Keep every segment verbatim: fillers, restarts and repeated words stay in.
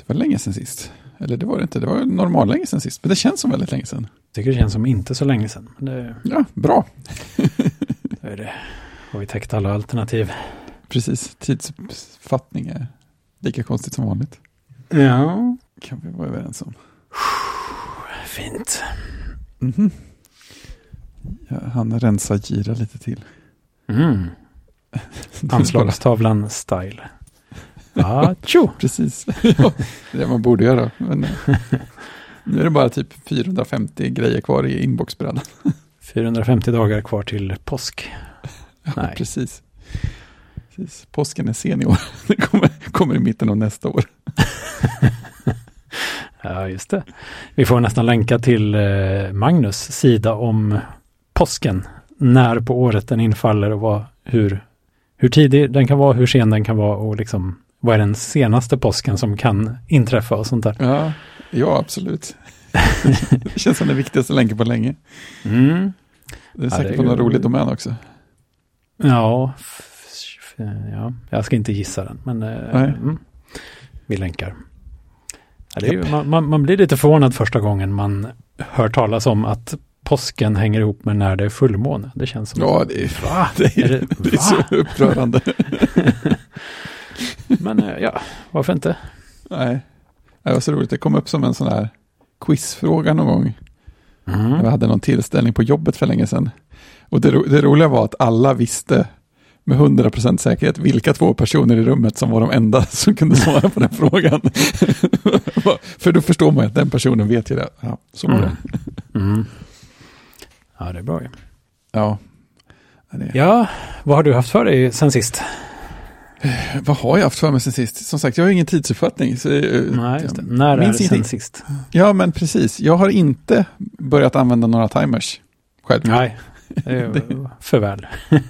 väl länge sedan sist. Eller det var det inte, det var normal länge sedan sist. Men det känns som väldigt länge sedan. Jag tycker det känns som inte så länge sedan. Det... Ja, bra. Då är det. Har vi täckt alla alternativ. Precis, tidsuppfattning är lika konstigt som vanligt. Ja. Kan vi vara överens om. Fint. Mm-hmm. Ja, han rensar gira lite till. Mm. Anslagstavlan style. Ja, tjo. Precis. Ja, det är det man borde göra. Men nu är det bara typ fyrahundrafemtio grejer kvar i inboxbrädan. fyrahundrafemtio dagar kvar till påsk. Ja, Nej. precis. precis. Påsken är sen i år. Det kommer, kommer i mitten av nästa år. Ja, just det. Vi får nästan länka till eh, Magnus sida om påsken. När på året den infaller och vad, hur, hur tidig den kan vara, hur sen den kan vara och liksom vad är den senaste påsken som kan inträffa och sånt där. Ja, ja absolut. Det känns som det viktigaste länken på länge. Mm. Det är säkert ja, det är på någon ju... rolig domän också. Ja, f- f- ja, jag ska inte gissa den, men eh, mm, vi länkar. Ja, det är ju, man, man, man blir lite förvånad första gången man hör talas om att påsken hänger ihop med när det är fullmåne. Det känns som... Ja, det är, va? Det är, är, det, det är så upprörande. Men ja, varför inte? Nej, det var så roligt. Det kom upp som en sån här quizfråga någon gång. Mm. Jag hade någon tillställning på jobbet för länge sedan. Och det, det roliga var att alla visste med hundra procent säkerhet vilka två personer i rummet som var de enda som kunde svara på den frågan. För då förstår man att den personen vet ju det. Ja, så var mm. det. Mm. Ja, det är bra ju. Ja. Det... Ja, vad har du haft för dig sen sist? Vad har jag haft för mig sen sist? Som sagt, jag har ingen tidsuppfattning. Så, Nej, just det. När är det sen sist? Ja, men precis. Jag har inte börjat använda några timers själv. Nej, det är för väl.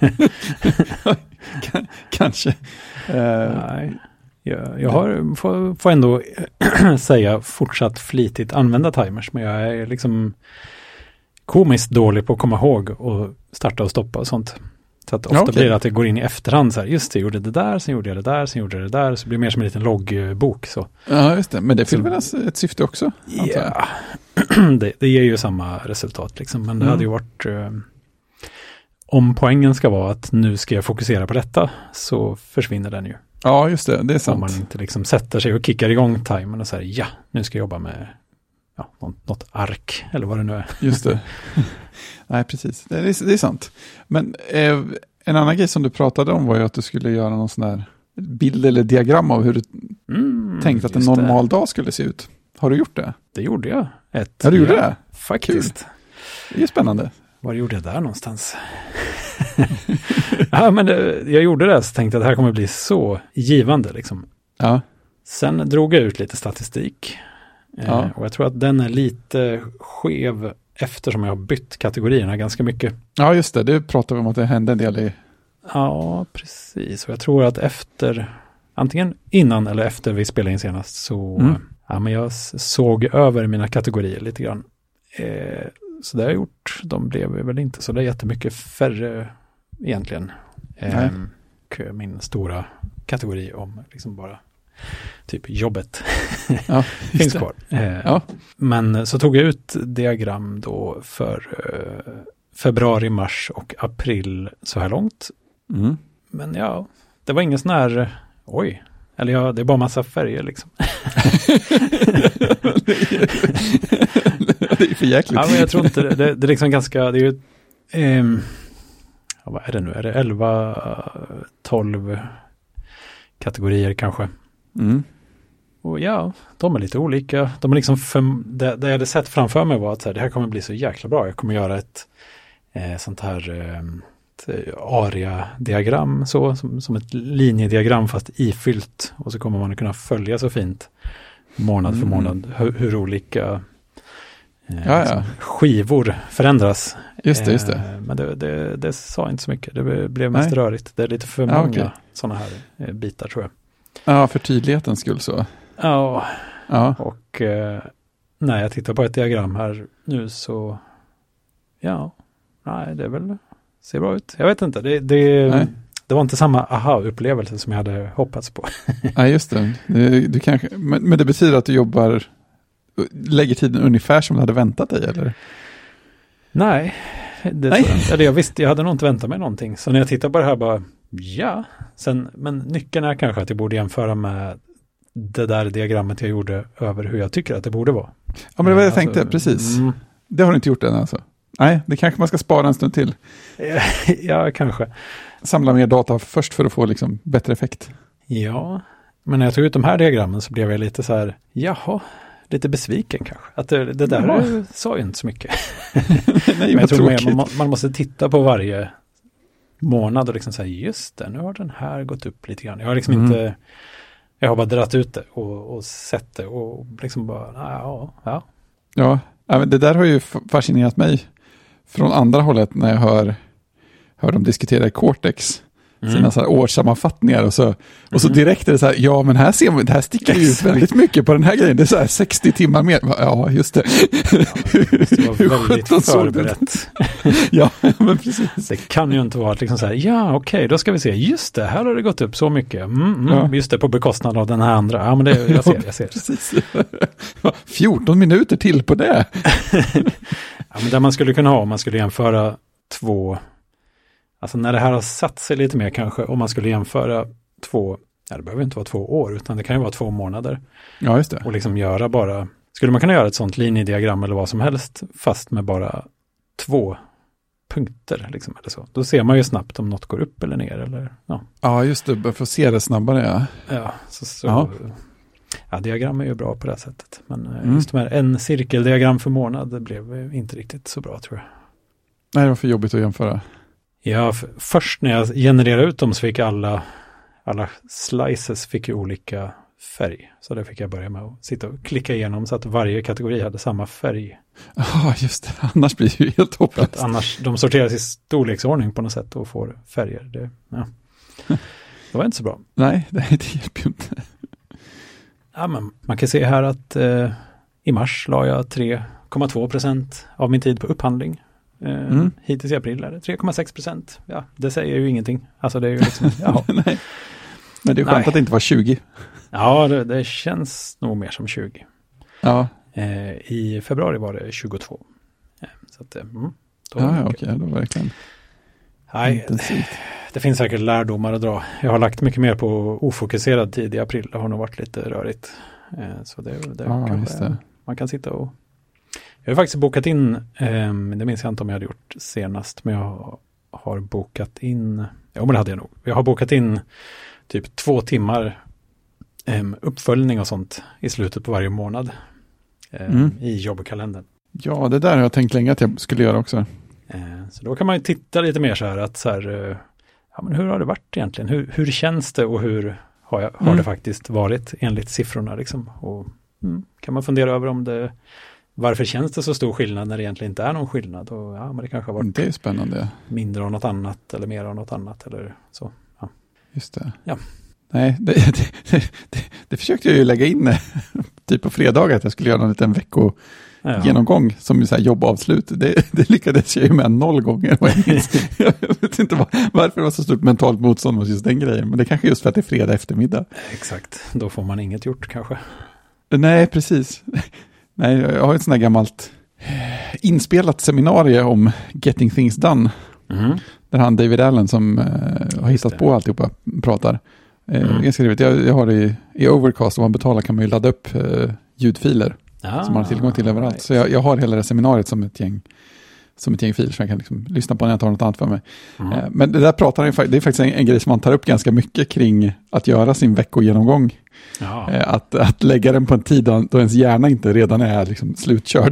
Kanske. Nej. Jag, jag har, får, får ändå säga, fortsatt flitigt använda timers, men jag är liksom komiskt dålig på att komma ihåg och starta och stoppa och sånt. Så att ofta ja, okay. blir det att det går in i efterhand så här, just det, jag gjorde det där, sen gjorde jag det där, sen gjorde jag det där, så det blir mer som en liten loggbok. Så. Ja, just det. Men det fyller väl ett syfte också? Ja, det, det ger ju samma resultat liksom, men det mm. hade ju varit eh, om poängen ska vara att nu ska jag fokusera på detta, så försvinner den ju. Ja, just det, det är sant. Om man inte liksom sätter sig och kickar igång timern och säger, ja, nu ska jag jobba med ja, något, något ark, eller vad det nu är. Just det. Nej, precis. Det är, det är sant. Men eh, en annan grej som du pratade om var ju att du skulle göra någon sån här bild eller diagram av hur du mm, tänkte att en normal det. dag skulle se ut. Har du gjort det? Det gjorde jag. Ett, ja, du gjorde ja, det? Faktiskt. Kul. Det är spännande. Var gjorde jag där någonstans? Ja, men det, jag gjorde det så tänkte jag att det här kommer bli så givande. Liksom. Ja. Sen drog jag ut lite statistik. Ja. Eh, och jag tror att den är lite skev eftersom jag har bytt kategorierna ganska mycket. Ja, just det. Det pratar vi om att det hände en del i. Ja, precis. Och jag tror att efter, antingen innan eller efter vi spelade in senast, så mm. ja, men jag såg över mina kategorier lite grann. Eh, så det har jag gjort. De blev väl inte så det är jättemycket färre egentligen. Eh, min stora kategori om liksom bara typ jobbet ja, finns kvar. Eh, ja. Men så tog jag ut diagram då för eh, februari, mars och april så här långt. Mm. Men ja, det var ingen sån här, oj, eller ja, det är bara massa färger liksom. Det är för jäkligt. Ja, men jag tror inte det. Det, det är liksom ganska, det är ju, eh, ja, vad är det nu? Är det elva, tolv kategorier kanske? Mm. Och ja, de är lite olika. De är liksom för, det, det jag hade sett framför mig var att så här, det här kommer bli så jäkla bra. Jag kommer göra ett eh, sånt här eh, ett aria-diagram så, som, som ett linjediagram fast ifyllt. Och så kommer man att kunna följa så fint månad mm. för månad hur, hur olika eh, ja, liksom, ja. skivor förändras. Just det, just det. Eh, men det, det, det sa inte så mycket. Det blev mest Nej. rörigt. Det är lite för ja, många okay. sådana här eh, bitar tror jag. Ja, för tydlighetens skull så. Ja, ja. och eh, när jag tittar på ett diagram här nu så ja, nej det är väl, ser bra ut. Jag vet inte, det, det, det var inte samma aha-upplevelse som jag hade hoppats på. Ja, just det. Du, du kanske, men, men det betyder att du jobbar, lägger tiden ungefär som du hade väntat dig, eller? Nej, det Nej. tror jag inte. Eller jag visste, jag hade nog inte väntat mig någonting. Så när jag tittar på det här bara, ja. Sen, men nyckeln är kanske att jag borde jämföra med det där diagrammet jag gjorde över hur jag tycker att det borde vara. Ja, men det var det jag alltså, tänkte, precis. Mm. Det har du inte gjort än alltså. Nej, det kanske man ska spara en stund till. Ja, kanske. Samla mer data först för att få liksom bättre effekt. Ja, men när jag tog ut de här diagrammen så blev jag lite så här, jaha, lite besviken kanske. Att det, det där Jaha. sa ju inte så mycket. Nej, men jag vad tror mer, tråkigt. man, man måste titta på varje månad och liksom säga, just det, nu har den här gått upp lite grann. Jag har liksom Mm. inte, jag har bara dratt ut det och, och sett det och liksom bara, ja, ja. Ja, ja, men det där har ju f- fascinerat mig från andra hållet när jag hör, hör dem diskutera i Cortex. Mm. Sina så här årssammanfattningar och så, och så Mm. direkt är det så här, ja men här ser man, det här sticker ju ut väldigt mycket på den här grejen. Det är så här sextio timmar mer. Ja, just det. Ja, det måste vara Hur väldigt sjutton såg det? förberett. Ja, men precis. Det kan ju inte vara att liksom så här, ja okej, då ska vi se, just det, här har det gått upp så mycket. Mm, mm, Ja. Just det, på bekostnad av den här andra. Ja, men det, jag ser, jag ser. Precis. fjorton minuter till på det. Ja, men där man skulle kunna ha, om man skulle jämföra två, alltså när det här har satt sig lite mer kanske, om man skulle jämföra två, ja det behöver inte vara två år, utan det kan ju vara två månader. Ja, just det. Och liksom göra bara, skulle man kunna göra ett sånt linjediagram eller vad som helst, fast med bara två punkter, liksom, eller så. Då ser man ju snabbt om något går upp eller ner, eller ja. Ja, just det. För att se det snabbare, ja. Ja, så, så Ja. ja, diagram är ju bra på det här sättet. Men eh, Mm. just de här en cirkeldiagram för månad, det blev inte riktigt så bra, tror jag. Nej, det var för jobbigt att jämföra. Ja, f- först när jag genererade ut dem så fick alla, alla slices fick ju olika färg. Så det fick jag börja med att sitta och klicka igenom så att varje kategori hade samma färg. Ja, just det. Annars blir det ju helt För hopplöst. att annars, de sorteras i storleksordning på något sätt och får färger. Det, ja. Det var inte så bra. Nej, det hjälper ju inte. Ja, men man kan se här att eh, i mars la jag tre komma två procent av min tid på upphandling. Eh, Mm. Hittills i april är det tre komma sex procent. Ja, det säger ju ingenting. Alltså det är ju liksom, jaha. Nej. Men det är skönt Nej. att det inte var tjugo. Ja, det, det känns nog mer som tjugo. Ja, Eh, I februari var det tjugotvå. Eh, så att, eh, mm, då ja, ja okej. Då verkligen Nej, intensivt. det finns säkert lärdomar att dra. Jag har lagt mycket mer på ofokuserad tid i april. Det har nog varit lite rörigt. Eh, så det, det Ja, kanske just det. man kan sitta och... Jag har faktiskt bokat in, eh, det minns jag inte om jag hade gjort senast, men jag har bokat in, ja men det hade jag nog. Jag har bokat in typ två timmar eh, uppföljning och sånt i slutet på varje månad eh, Mm. i jobbkalendern. Ja, det där har jag tänkt länge att jag skulle göra också. Eh, så då kan man ju titta lite mer så här att så här, eh, ja men hur har det varit egentligen? Hur, hur känns det och hur har, jag, har Mm. det faktiskt varit enligt siffrorna liksom? Och mm, kan man fundera över om det, varför känns det så stor skillnad när det egentligen inte är någon skillnad? Och ja, men det kanske har varit Det är spännande. mindre av något annat eller mer av något annat eller så. Ja. Just det. Ja. Nej, det, det, det, det, det försökte jag ju lägga in typ på fredagar att jag skulle göra en liten vecko Ja. genomgång som så här jobbavslut. Det, det lyckades jag ju med noll gånger. Jag vet inte var, varför det var så stort mentalt motstånd mot just den grejen. Men det kanske är just för att det är fredag eftermiddag. Exakt, då får man inget gjort kanske. Nej, precis. Nej, jag har ett sånt här gammalt inspelat seminarium om Getting Things Done. Mm. Där han David Allen som eh, har hittat det. på alltihopa pratar. Eh, Mm. Ganska roligt. Jag, jag har det i, i Overcast, om man betalar kan man ju ladda upp eh, ljudfiler. Ah, som man har tillgång till överallt. right. Så jag, jag har hela det seminariet som ett gäng som ett gäng filer som jag kan liksom lyssna på när jag tar något annat för mig. Mm. Eh, men det där pratar han, det är faktiskt en, en grej som man tar upp ganska mycket kring att göra sin veckogenomgång. Ja. Eh, att, att lägga den på en tid då, då ens hjärna inte redan är liksom slutkörd.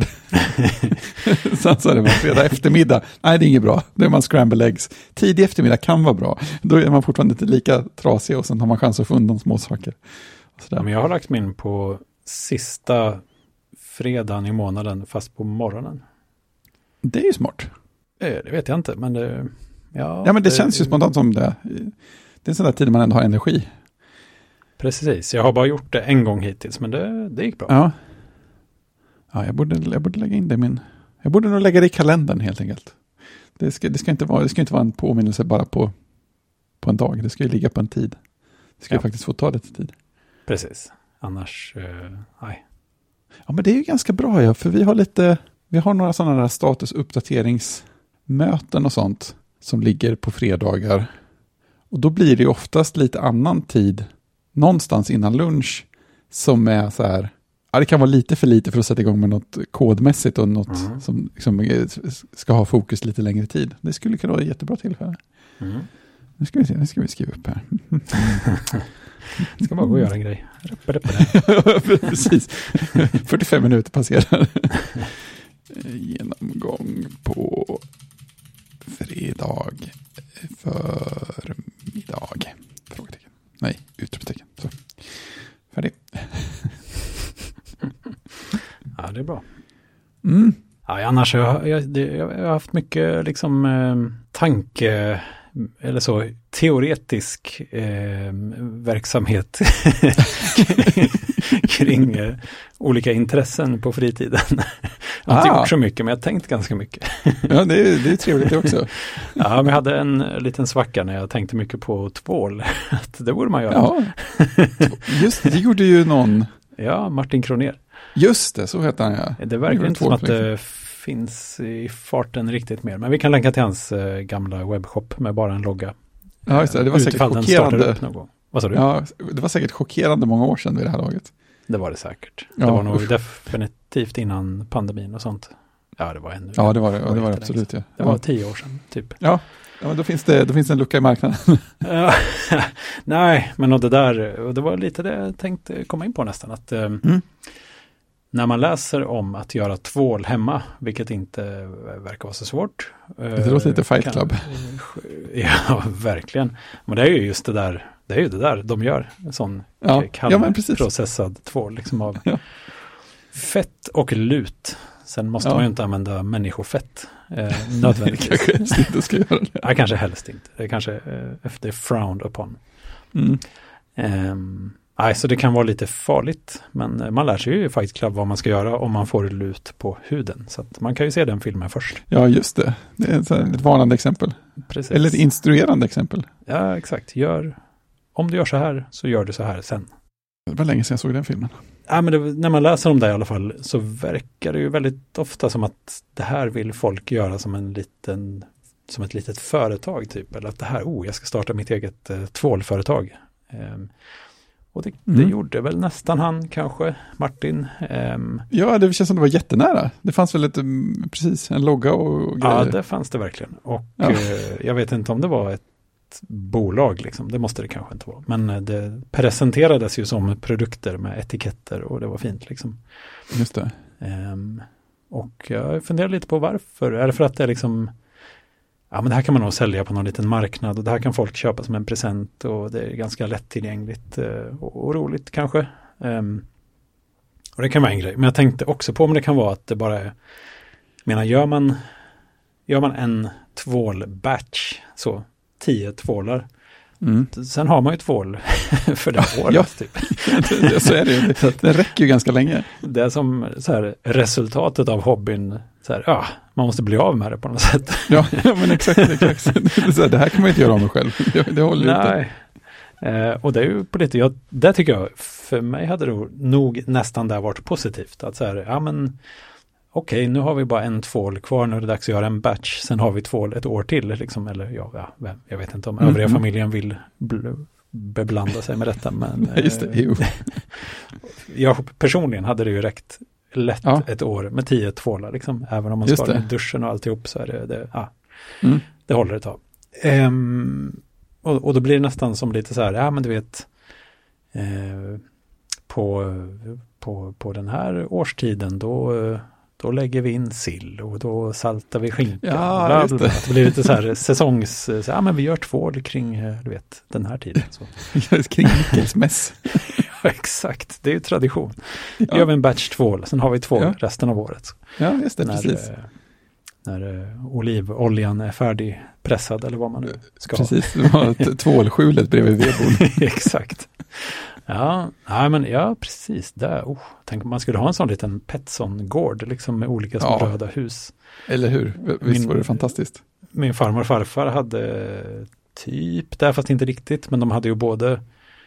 Sen så är det bara fredag eftermiddag. Nej, det är inget bra. Då är man scramble eggs. Tidig eftermiddag kan vara bra. Då är man fortfarande inte lika trasig och sen har man chans att få undan små saker. Ja, men jag har lagt mig in på sista fredagen i månaden fast på morgonen. Det är ju smart. Eh, Det vet jag inte, men det... Ja, Ja, men det, det känns ju spontant som det. Det är en sån där tid man ändå har energi. Precis, jag har bara gjort det en gång hittills, men det, det gick bra. Ja. Ja, jag borde, jag borde lägga in det i min... Jag borde nog lägga det i kalendern helt enkelt. Det ska, det ska, inte, vara, det ska inte vara en påminnelse bara på på en dag. Det ska ju ligga på en tid. Det ska ja. ju faktiskt få ta lite tid. Precis. Annars, uh, nej. Ja, men det är ju ganska bra, ja. För vi har lite, vi har några sådana där statusuppdateringsmöten och sånt som ligger på fredagar. Och då blir det ju oftast lite annan tid någonstans innan lunch som är så här, ja, det kan vara lite för lite för att sätta igång med något kodmässigt och något mm. som liksom ska ha fokus lite längre tid. Det skulle kunna vara ett jättebra tillfälle. Mm. Nu ska vi se, nu ska vi skriva upp här. Ska bara gå och göra en grej. Precis. fyrtiofem minuter passerar. Genomgång på fredag förmiddag. Frågetecken. Nej, utropstecken. Så. Färdig. Ja, det är bra. Mm. Ja, annars har jag, jag, det, jag har haft mycket liksom eh, tanke eller så teoretisk eh, verksamhet kring eh, olika intressen på fritiden. Jag har inte ah. gjort så mycket, men jag har tänkt ganska mycket. Ja, det är, det är trevligt det också. Ja, men jag hade en liten svacka när jag tänkte mycket på tvål. Det borde man göra. Ja, just det, det gjorde ju någon. Ja, Martin Kroner. Just det, så heter han, ja. Det verkar inte som att det finns i farten riktigt mer. Men vi kan länka till hans eh, gamla webbshop med bara en logga. Ja, just det. Det var säkert chockerande. Vad sa du? Ja, det var säkert chockerande många år sedan vid det här laget. Det var det säkert. Ja, det var nog usch. definitivt innan pandemin och sånt. Ja, det var ännu. Ja, det var det. Ja, det var det absolut. Ja. Det var tio år sedan, typ. Ja, ja då, finns det, då finns det en lucka i marknaden. Ja, nej, men och det där, och det var lite det jag tänkte komma in på nästan. Att eh, mm. när man läser om att göra tvål hemma, vilket inte verkar vara så svårt. Det låter lite Fight Club. Kan, ja, verkligen. Men det är ju just det där, det är ju det där de gör. En sån ja. kallprocessad ja, tvål liksom av ja. fett och lut. Sen måste ja. man ju inte använda människofett eh, nödvändigtvis. kanske helst inte ska göra det. Ja, kanske helst inte. Det är kanske eh, efter frowned upon. Mm. Um, nej, så det kan vara lite farligt. Men man lär sig ju i Fight Club vad man ska göra om man får lut på huden. Så att man kan ju se den filmen först. Ja, just det. Det är ett, ett varnande exempel. Precis. Eller ett instruerande exempel. Ja, exakt. Gör, om du gör så här så gör du så här sen. Det var länge sedan jag såg den filmen. Ja, men det, när man läser om det i alla fall så verkar det ju väldigt ofta som att det här vill folk göra som en liten, som ett litet företag typ. Eller att det här, oh, jag ska starta mitt eget eh, tvålföretag. Um, och det, mm. det gjorde väl nästan han kanske, Martin. Um, ja, det känns som det var jättenära. Det fanns väl ett, precis en logga och, och grejer. Ja, det fanns det verkligen. Och ja. uh, jag vet inte om det var ett bolag liksom, det måste det kanske inte vara. Men det presenterades ju som produkter med etiketter och det var fint liksom. Just det. Um, och jag funderar lite på varför. Är det för att det är liksom, ja men det här kan man nog sälja på någon liten marknad och det här kan folk köpa som en present och det är ganska lättillgängligt och, och roligt kanske. Um, och det kan vara en grej. Men jag tänkte också på om det kan vara att det bara är, jag menar, gör man gör man en tvål-batch så tio tvålar. Mm. Sen har man ju tvål för det året. Ja, typ. Så är det ju. Det räcker ju ganska länge. Det är som så här, resultatet av hobbyn. Så här, ja, man måste bli av med det på något sätt. Ja, ja men exakt. exakt. Det, här, det här kan man inte göra av mig själv. Det, det håller Nej. Inte. Eh, och det är ju på lite, jag, det tycker jag, för mig hade det nog nästan där varit positivt. Att så här, ja men okej, okay, nu har vi bara en tvål kvar, nu är det dags att göra en batch. Sen har vi tvål ett år till, liksom, eller ja, ja jag vet inte om mm. övriga familjen vill bl- beblanda sig med detta. Men just det, jo. Jag personligen hade det ju räckt lätt ja. ett år med tio tvålar, liksom. Även om man sparar med duschen och alltihop så är det, det, ja, mm. det håller ett tag. Um, och, och då blir det nästan som lite så här, ja men du vet, eh, på, på, på den här årstiden då Då lägger vi in sill och då saltar vi skinkan. Ja, bla, bla, bla. Det blir lite så här säsongs... Så, ja, men vi gör tvål kring, du vet, den här tiden. Så. Kring Mikkelsmäss. Ja, exakt. Det är ju tradition. Ja. Gör vi en batch tvål, sen har vi tvål ja. resten av året. Ja, just det, när, precis. När äh, olivoljan är färdig pressad eller vad man nu ska precis, det var tvålskjulet bredvid vedboden. Exakt. Ja, nej, men ja, precis. Där. Oh, tänk om man skulle ha en sån liten Petson-gård liksom med olika små ja. röda hus. Eller hur? Visst min, var det fantastiskt? Min farmor och farfar hade typ där, fast inte riktigt. Men de hade ju både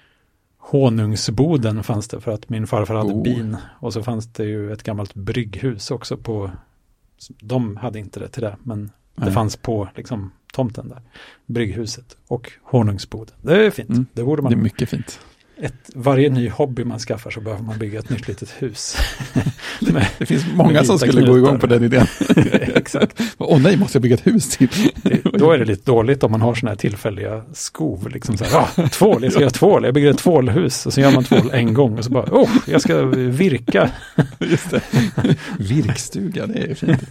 honungsboden fanns det för att min farfar hade oh. bin. Och så fanns det ju ett gammalt brygghus också på, de hade inte det till det, men det Nej. fanns på liksom tomten där. Brygghuset och honungsboden. Det är fint. Mm. Det borde man. Det är mycket fint. Ett, varje ny hobby man skaffar så behöver man bygga ett nytt litet hus. med, det finns många som skulle knutar. gå igång på den idén. Exakt. Åh nej, måste jag bygga ett hus till? det, då är det lite dåligt om man har såna här tillfälliga skov. Liksom så här, ah, tvål, jag ska göra tvål. Jag bygger ett tvålhus och så gör man tvål en gång och så bara, åh, oh, jag ska virka. Just det. Virkstuga, det är fint.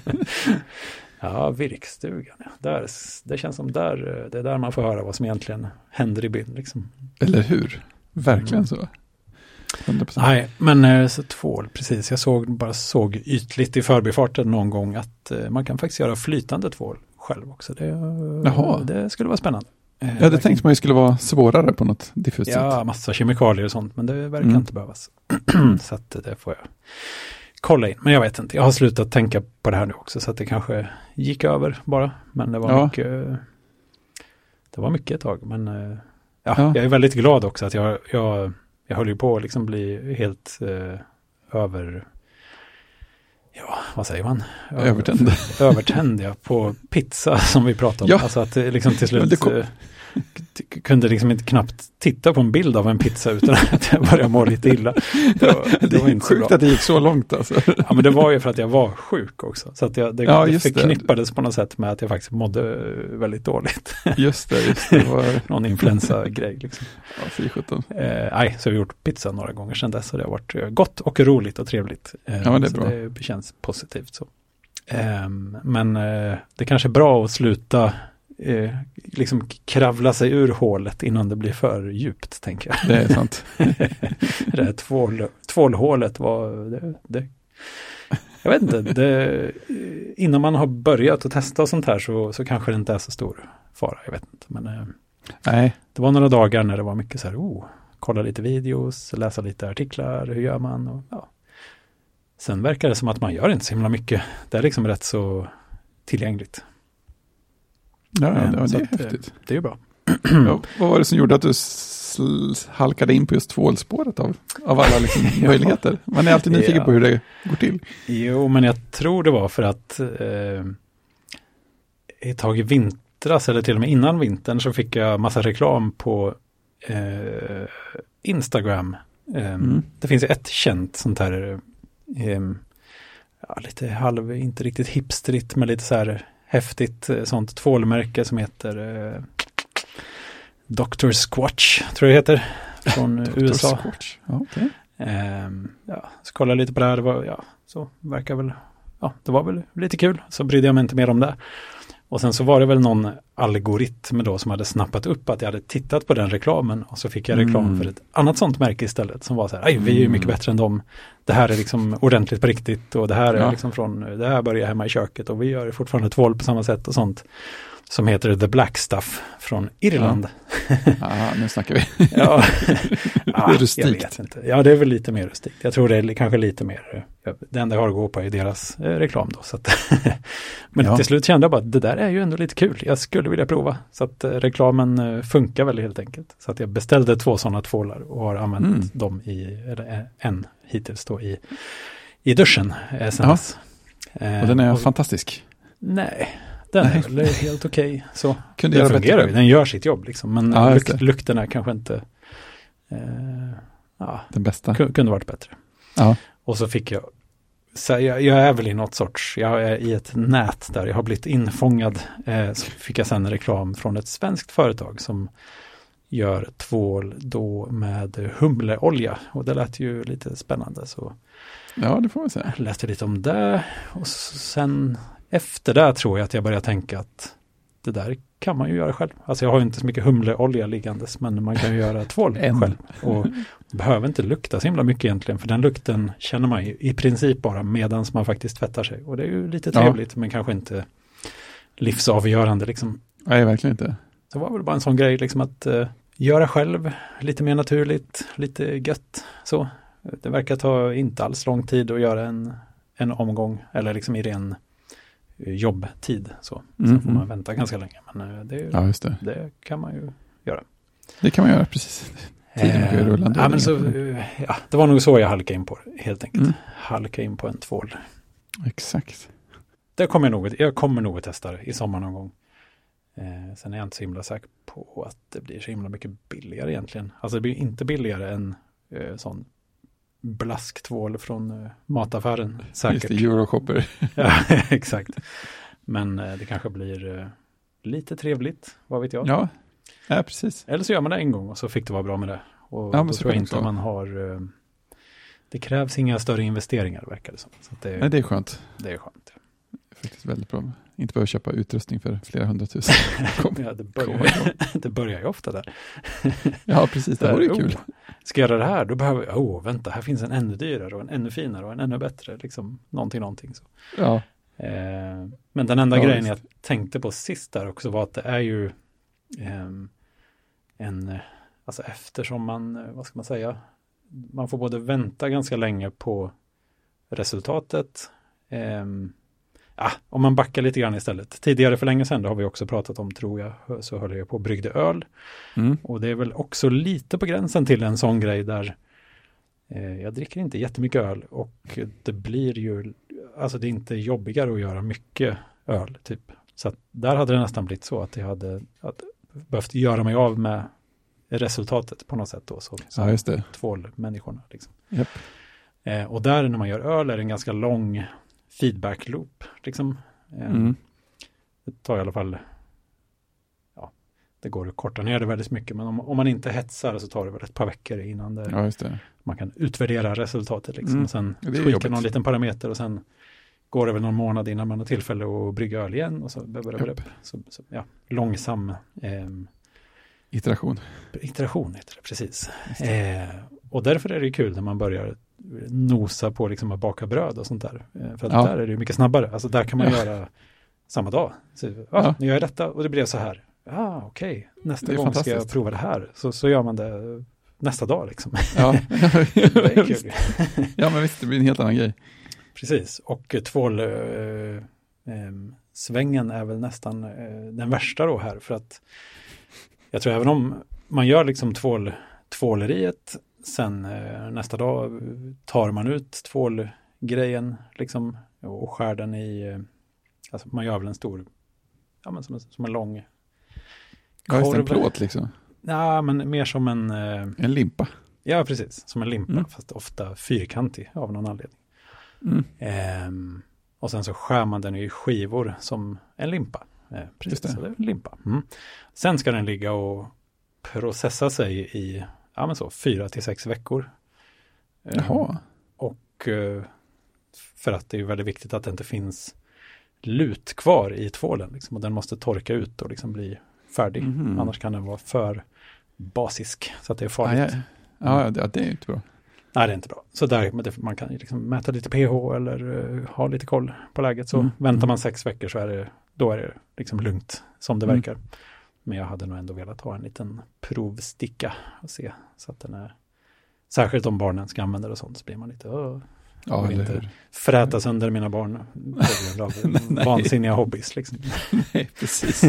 Ja, virkstugan. Ja. Där, det känns som där, det är där man får höra vad som egentligen händer i byn. Liksom. Eller hur? Verkligen mm. så. hundra procent. Nej, men så tvål, precis. Jag såg, bara såg ytligt i förbifarten någon gång att uh, man kan faktiskt göra flytande tvål själv också. Det, uh, det skulle vara spännande. Uh, ja, det tänkte man ju skulle vara svårare på något diffust sätt. Ja, massa kemikalier och sånt, men det verkar mm. inte behövas. Så att det får jag kolla in. Men jag vet inte, jag har slutat tänka på det här nu också, så att det kanske gick över bara. Men det var ja. mycket det var mycket ett tag, men uh, ja, ja. jag är väldigt glad också att jag, jag Jag höll ju på att liksom bli helt eh, över, ja, vad säger man? Övertänd. Övertänd, ja, på pizza som vi pratade om. Ja. Alltså att liksom till slut kom... eh, kunde liksom inte knappt titta på en bild av en pizza utan att jag började må lite illa. Det var, det det var inte sjukt så bra. Att det gick så långt alltså. Ja, men det var ju för att jag var sjuk också. Så att jag, det, ja, det förknippades det. på något sätt med att jag faktiskt mådde väldigt dåligt. Just det, just det. Var... Någon influensa-grej liksom. Ja, fy sjutton. Eh, nej, så jag har gjort pizza några gånger sedan dess. Så det har varit gott och roligt och trevligt. Eh, ja, det är så bra. Det känns positivt så. Eh, men eh, det kanske är bra att sluta Eh, liksom kravla sig ur hålet innan det blir för djupt, tänker jag. Det är sant. Det här tvål, tvålhålet var det, det, jag vet inte, det, innan man har börjat att testa och sånt här så, så kanske det inte är så stor fara, jag vet inte. Men eh, Nej. Det var några dagar när det var mycket så här, oh, kolla lite videos, läsa lite artiklar, hur gör man? Och, ja. Sen verkar det som att man gör inte så himla mycket. Det är liksom rätt så tillgängligt. Ja, ja, det, så det är att, häftigt. Det är ju bra. Ja, vad var det som gjorde att du sl- halkade in på just tvålspåret av, av alla liksom ja. möjligheter? Man är alltid nyfiken ja. på hur det går till. Jo, men jag tror det var för att eh, ett tag i vintras, eller till och med innan vintern, så fick jag massa reklam på eh, Instagram. Eh, mm. Det finns ett känt sånt här eh, ja, lite halv, inte riktigt hipstrigt, men lite så här häftigt sånt tvålmärke som heter eh, doktor Squatch, tror jag det heter, från U S A. Squatch. Ja, okay. eh, ja, så kollade jag lite på det här, det var, ja, så verkar väl, ja, det var väl lite kul, så brydde jag mig inte mer om det. Och sen så var det väl någon algoritm då som hade snappat upp att jag hade tittat på den reklamen och så fick jag reklam mm. för ett annat sånt märke istället som var så här, aj, vi är ju mycket bättre än dem. Det här är liksom ordentligt på riktigt och det här är ja. liksom från, det här börjar hemma i köket och vi gör fortfarande tvål på samma sätt och sånt. Som heter The Black Stuff från Irland. Ja, ja nu snackar vi. ja, ja rustikt. Jag vet inte. Ja, det är väl lite mer rustikt. Jag tror det är kanske lite mer, det enda jag har att gå på är deras eh, reklam då. Så att men ja. till slut kände jag bara att det där är ju ändå lite kul. Jag skulle vilja prova. Så att eh, reklamen eh, funkar väl helt enkelt. Så att jag beställde två sådana tvålar och har använt mm. dem i, eller en hittills då i, i duschen. Eh, ja. eh, och den är och, fantastisk. Nej. Den är väl helt okej. Okay. Så kunde den fungerar ju. Den gör sitt jobb liksom. Men ja, luk- lukten är kanske inte eh, ja, den bästa. K- kunde varit bättre. Ja. Och så fick jag, så jag, jag är väl i något sorts, jag är i ett nät där jag har blivit infångad. Eh, så fick jag sen reklam från ett svenskt företag som gör tvål då med humleolja. Och det lät ju lite spännande. Så ja, det får man säga. Jag läste lite om det. Och sen efter det tror jag att jag började tänka att det där kan man ju göra själv. Alltså jag har ju inte så mycket humleolja liggandes, men man kan ju göra tvål själv. Och behöver inte lukta så himla mycket egentligen, för den lukten känner man ju i princip bara medans man faktiskt tvättar sig. Och det är ju lite trevligt, ja. men kanske inte livsavgörande liksom. Nej, verkligen inte. Så var väl bara en sån grej liksom att uh, göra själv, lite mer naturligt, lite gött. Så det verkar ta inte alls lång tid att göra en, en omgång, eller liksom i ren jobbtid. Så. Mm. Sen får man vänta ganska länge. Men eh, det, ja, just det. det kan man ju göra. Det kan man göra, precis. Tiden går ju rullande. Eh, ja, men så, ja, det var nog så jag halkade in på det, helt enkelt. Mm. Halka in på en tvål. Exakt. Det kommer jag nog, jag kommer nog att testa det i sommar någon gång. Eh, sen är jag inte så himla säker på att det blir så himla mycket billigare egentligen. Alltså det blir inte billigare än eh, sån blasktvål från eh, mataffären. Säkert. Just det, Euroshopper. Ja, exakt. Men eh, det kanske blir eh, lite trevligt, vad vet jag. Ja, ja, precis. Eller så gör man det en gång och så fick det vara bra med det. Och ja, då tror jag inte att man har... Eh, det krävs inga större investeringar, verkar det som. Så att det, Nej, det är skönt. Det är skönt. Det är faktiskt väldigt bra. Inte behöva köpa utrustning för flera hundratusen. Kom, ja, det, börjar, det börjar ju ofta där. Ja, precis. Det vore ju kul. Oh, ska jag göra det här, då behöver jag... Åh, oh, vänta, här finns en ännu dyrare och en ännu finare och en ännu bättre. Liksom, någonting, någonting. Så. Ja. Eh, men den enda ja, grejen just. jag tänkte på sist där också var att det är ju eh, en... Alltså eftersom man, vad ska man säga... Man får både vänta ganska länge på resultatet. Eh, ja, om man backar lite grann istället. Tidigare för länge sedan, det har vi också pratat om, tror jag, så höll jag på och bryggde öl. Mm. Och det är väl också lite på gränsen till en sån grej där eh, jag dricker inte jättemycket öl och det blir ju, alltså det är inte jobbigare att göra mycket öl typ. Så att där hade det nästan blivit så att jag hade att, behövt göra mig av med resultatet på något sätt då. Så, så ja, just det. Tvålmänniskorna liksom. Yep. Eh, och där när man gör öl är det en ganska lång feedback loop liksom. Eh, mm. Det tar i alla fall, ja, det går att korta ner det väldigt mycket, men om, om man inte hetsar så tar det väl ett par veckor innan det, ja, just det. Man kan utvärdera resultatet liksom. Mm. Och sen skicka någon liten parameter och sen går det väl någon månad innan man har tillfälle att brygga öl igen och så behöver det så, så ja, långsam eh, iteration. Iteration heter det, precis. Eh, och därför är det kul när man börjar nosa på liksom att baka bröd och sånt där. Eh, för att ja. Där är det mycket snabbare. Alltså där kan man ja. göra samma dag. Så, ah, ja. Nu gör jag detta och det blev så här. Ja, ah, okej. Okay. Nästa gång ska jag prova det här. Så, så gör man det nästa dag liksom. Ja, det är kul. Ja, men visst, det blir en helt annan grej. Precis. Och tvål... Eh, eh, svängen är väl nästan eh, den värsta då här. För att jag tror även om man gör liksom tvål, tvåleriet, sen eh, nästa dag tar man ut tvålgrejen liksom och skär den i, eh, alltså man gör väl en stor, ja men som, som en lång korv. Ja, just en plåt liksom. Ja, men mer som en... Eh, en limpa. Ja, precis. Som en limpa, mm. fast ofta fyrkantig av någon anledning. Mm. Eh, och sen så skär man den i skivor som en limpa. Eh, precis, det. Så det är en limpa. Mm. Sen ska den ligga och processa sig i ja, men så, fyra till sex veckor. Jaha. Eh, och eh, för att det är väldigt viktigt att det inte finns lut kvar i tvålen. Liksom, och den måste torka ut och liksom bli färdig. Mm. Annars kan den vara för basisk så att det är farligt. Ah, ja, ja. ja, det är ju inte bra. Nej, det är inte bra. Så där, men det, man kan ju liksom mäta lite pH eller uh, ha lite koll på läget. Så mm. väntar man sex veckor så är det, då är det liksom lugnt som det mm. verkar. Men jag hade nog ändå velat ha en liten provsticka och se så att den är, särskilt om barnen ska använda det och sånt så blir man lite, uh, ja, eller inte hur? Fräta sönder mina barn på grund av vansinniga hobbys liksom. Nej, precis.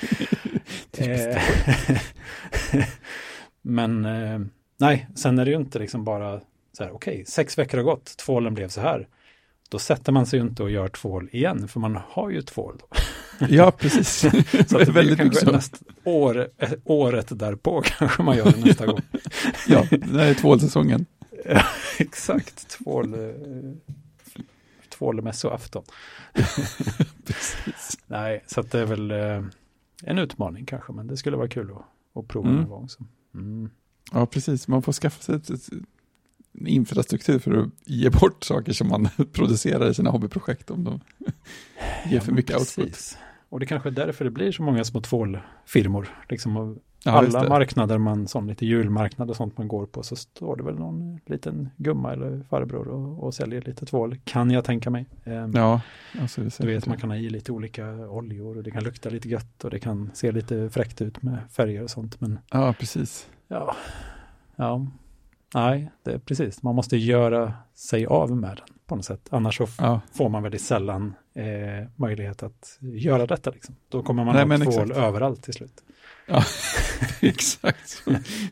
Men eh, nej, sen är det ju inte liksom bara så här, okej, okay, sex veckor har gått, tvålen blev så här. Då sätter man sig ju inte och gör tvål igen, för man har ju tvål då. Ja, precis. Så att det blir kanske nästa år, året därpå kanske man gör det nästa gång. Ja, det är tvålsäsongen. Ja, exakt. Tvål, tvålmässoafton. Precis. Nej, så att det är väl eh, en utmaning kanske, men det skulle vara kul att, att prova mm. någon gång. Så. Mm. Ja, precis. Man får skaffa sig ett, ett, en infrastruktur för att ge bort saker som man producerar i sina hobbyprojekt om de ger ja, för mycket precis. output. Och det kanske är därför det blir så många små tvålfirmor. Liksom av ja, alla marknader, man, sån lite julmarknad och sånt man går på, så står det väl någon liten gumma eller farbror och, och säljer lite tvål, kan jag tänka mig. Um, ja, alltså det du vet, man kan ha i lite olika oljor och det kan lukta lite gött och det kan se lite fräckt ut med färger och sånt. Men, ja, precis. Ja, ja. Nej, det är precis. Man måste göra sig av med den på något sätt. Annars så f- ja. får man väldigt sällan eh, möjlighet att göra detta. Liksom. Då kommer man Nej, ha tvål överallt till slut. Ja, exakt.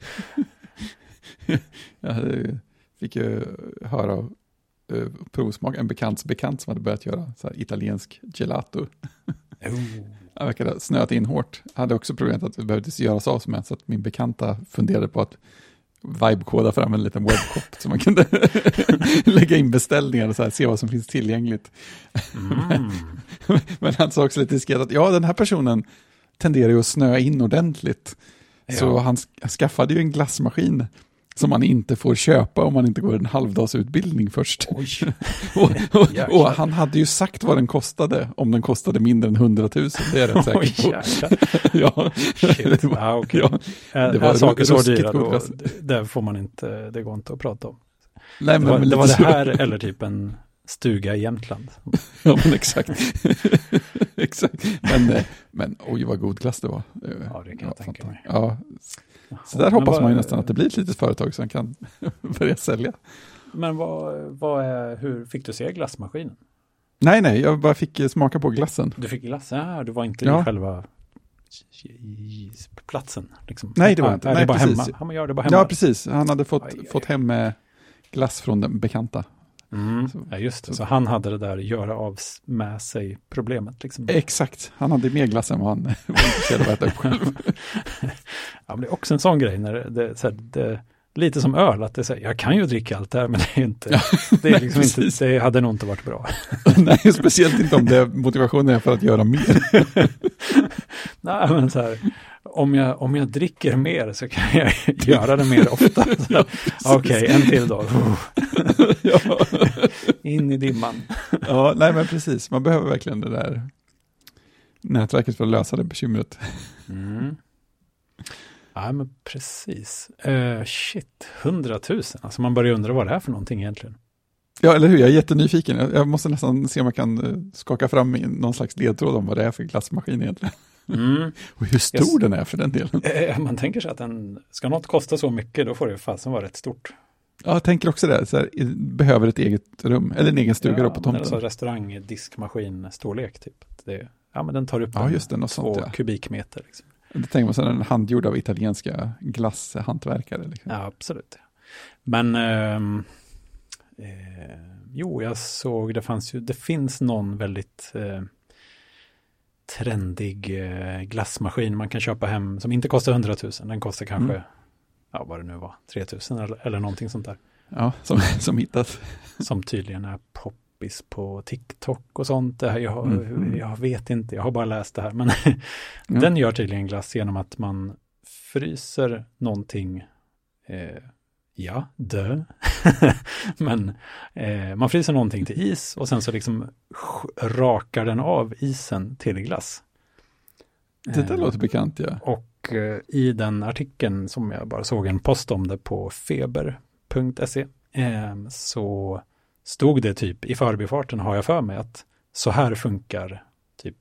Jag fick ju höra av uh, provsmak, en bekants bekant som hade börjat göra så här italiensk gelato. Oh. Jag verkade snöat in hårt. Jag hade också problemet att det behövdes göras av med, så att min bekanta funderade på att vibe-koda fram en liten webbshop så man kunde lägga in beställningar och så här, se vad som finns tillgängligt. Mm. men, men han sa också lite diskret att ja, den här personen tenderar ju att snöa in ordentligt. Ja. Så han skaffade ju en glassmaskin som man inte får köpa om man inte går en halvdagsutbildning först. och, och, och han hade ju sagt vad den kostade, om den kostade mindre än hundratusen. Det är rätt säkert på. ja. Shit. Ah, okay. ja. Det var saker så dyra då, det får man inte, det går inte att prata om. Nej, men det var men det, var det här eller typ en stuga i Jämtland. ja, men exakt. exakt. Men, men oj, vad god klass det var. Ja, det kan jag tänka mig. Ja. Så där hoppas vad, man ju nästan att det blir ett litet företag som kan börja sälja. Men vad, vad är, hur fick du se glassmaskinen? Nej, nej, jag bara fick smaka på glassen. Du fick glass? Ja, du var inte ja. i själva i platsen. Liksom. Nej, det var inte. Nej, nej, det bara precis. hemma. Han gör det bara hemma. Ja, precis. Han hade fått, aj, aj. fått hem glass från den bekanta. Mm. Så, ja, just det. Så, så han hade det där göra av med sig problemet. Liksom. Exakt. Han hade mer glass än vad han var intresserad av att äta upp själv. Ja, det är också en sån grej när det, det, så här, det lite som öl, att det är så här, jag kan ju dricka allt det här, men det är inte, ja, det, är liksom nej, inte, det hade nog inte varit bra. Nej, speciellt inte om det motivationen är för att göra mer. Nej, men så här, om jag, om jag dricker mer så kan jag göra det mer ofta. Ja, okej, okay, en till då. Ja. In i dimman. Ja, nej men precis. Man behöver verkligen det där nätverket för att lösa det bekymret. Mm. Ja, men precis. Uh, shit, hundratusen. Alltså man börjar undra vad det är för någonting egentligen. Ja, eller hur? Jag är jättenyfiken. Jag måste nästan se om jag kan skaka fram någon slags ledtråd om vad det är för glassmaskin egentligen. Mm. Och hur stor yes. den är för den delen. Uh, man tänker sig att den, ska något kosta så mycket, då får det ju fasen vara rätt stort. Ja, jag tänker också det. Så här, behöver ett eget rum, eller en egen stuga ja, då på tomten. Eller så restaurangdiskmaskin-storlek typ. Det, ja, men den tar upp ja, just det, något två sånt, ja. kubikmeter. Liksom. Det tänker man sedan en handgjord av italienska glasshantverkare. Liksom. Ja, absolut. Men eh, eh, jo, jag såg, det fanns ju, det finns någon väldigt eh, trendig eh, glassmaskin man kan köpa hem som inte kostar hundratusen. Den kostar kanske, mm. ja vad det nu var, tre tusen eller, eller någonting sånt där. Ja, som, som hittas. Som tydligen är poppis på TikTok och sånt. Det här, jag, mm. jag vet inte, jag har bara läst det här. Men mm. den gör tydligen glass genom att man fryser någonting, eh, ja, dö. Men eh, man fryser någonting till is och sen så liksom rakar den av isen till glass. Det där eh, låter bekant, ja. Och eh, i den artikeln som jag bara såg en post om det på feber punkt se eh, så stod det typ i förbifarten, har jag för mig, att så här funkar typ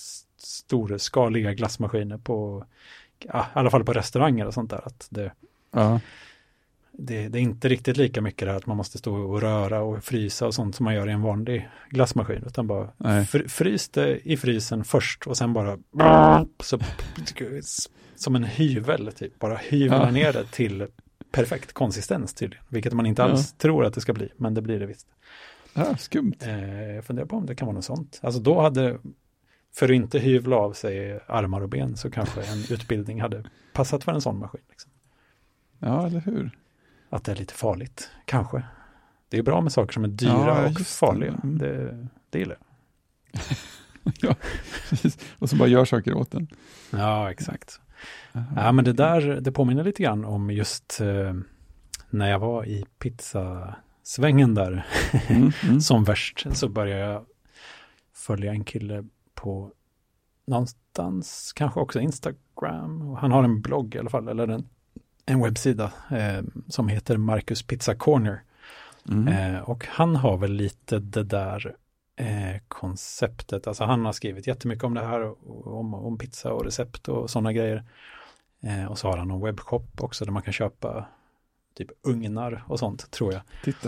storskaliga glassmaskiner på, ja, i alla fall på restauranger och sånt där. Att det, ja. det, det är inte riktigt lika mycket där att man måste stå och röra och frysa och sånt som man gör i en vanlig glassmaskin, utan bara fr, frys det i frysen först och sen bara så, som en hyvel typ, bara hyvla ja. ner det till perfekt konsistens tydligen, vilket man inte alls ja. tror att det ska bli, men det blir det visst. Ja, skumt. Eh, jag funderar på om det kan vara något sånt. Alltså då hade, för att inte hyvla av sig armar och ben, så kanske en utbildning hade passat för en sån maskin. Liksom. Ja, eller hur? Att det är lite farligt, kanske. Det är bra med saker som är dyra ja, och farliga. Det, mm. det, det gillar jag. Ja, precis. Och så bara gör saker åt den. Ja, exakt. Aha. Ja, men det där, det påminner lite grann om just eh, när jag var i pizzasvängen där mm, mm. som värst, så började jag följa en kille på någonstans, kanske också Instagram, och han har en blogg i alla fall, eller en, en webbsida eh, som heter Marcus Pizza Corner. Mm. Eh, och han har väl lite det där eh, konceptet, alltså han har skrivit jättemycket om det här, om, om pizza och recept och sådana grejer. Eh, och så har han en webbshop också där man kan köpa typ ugnar och sånt, tror jag. Titta.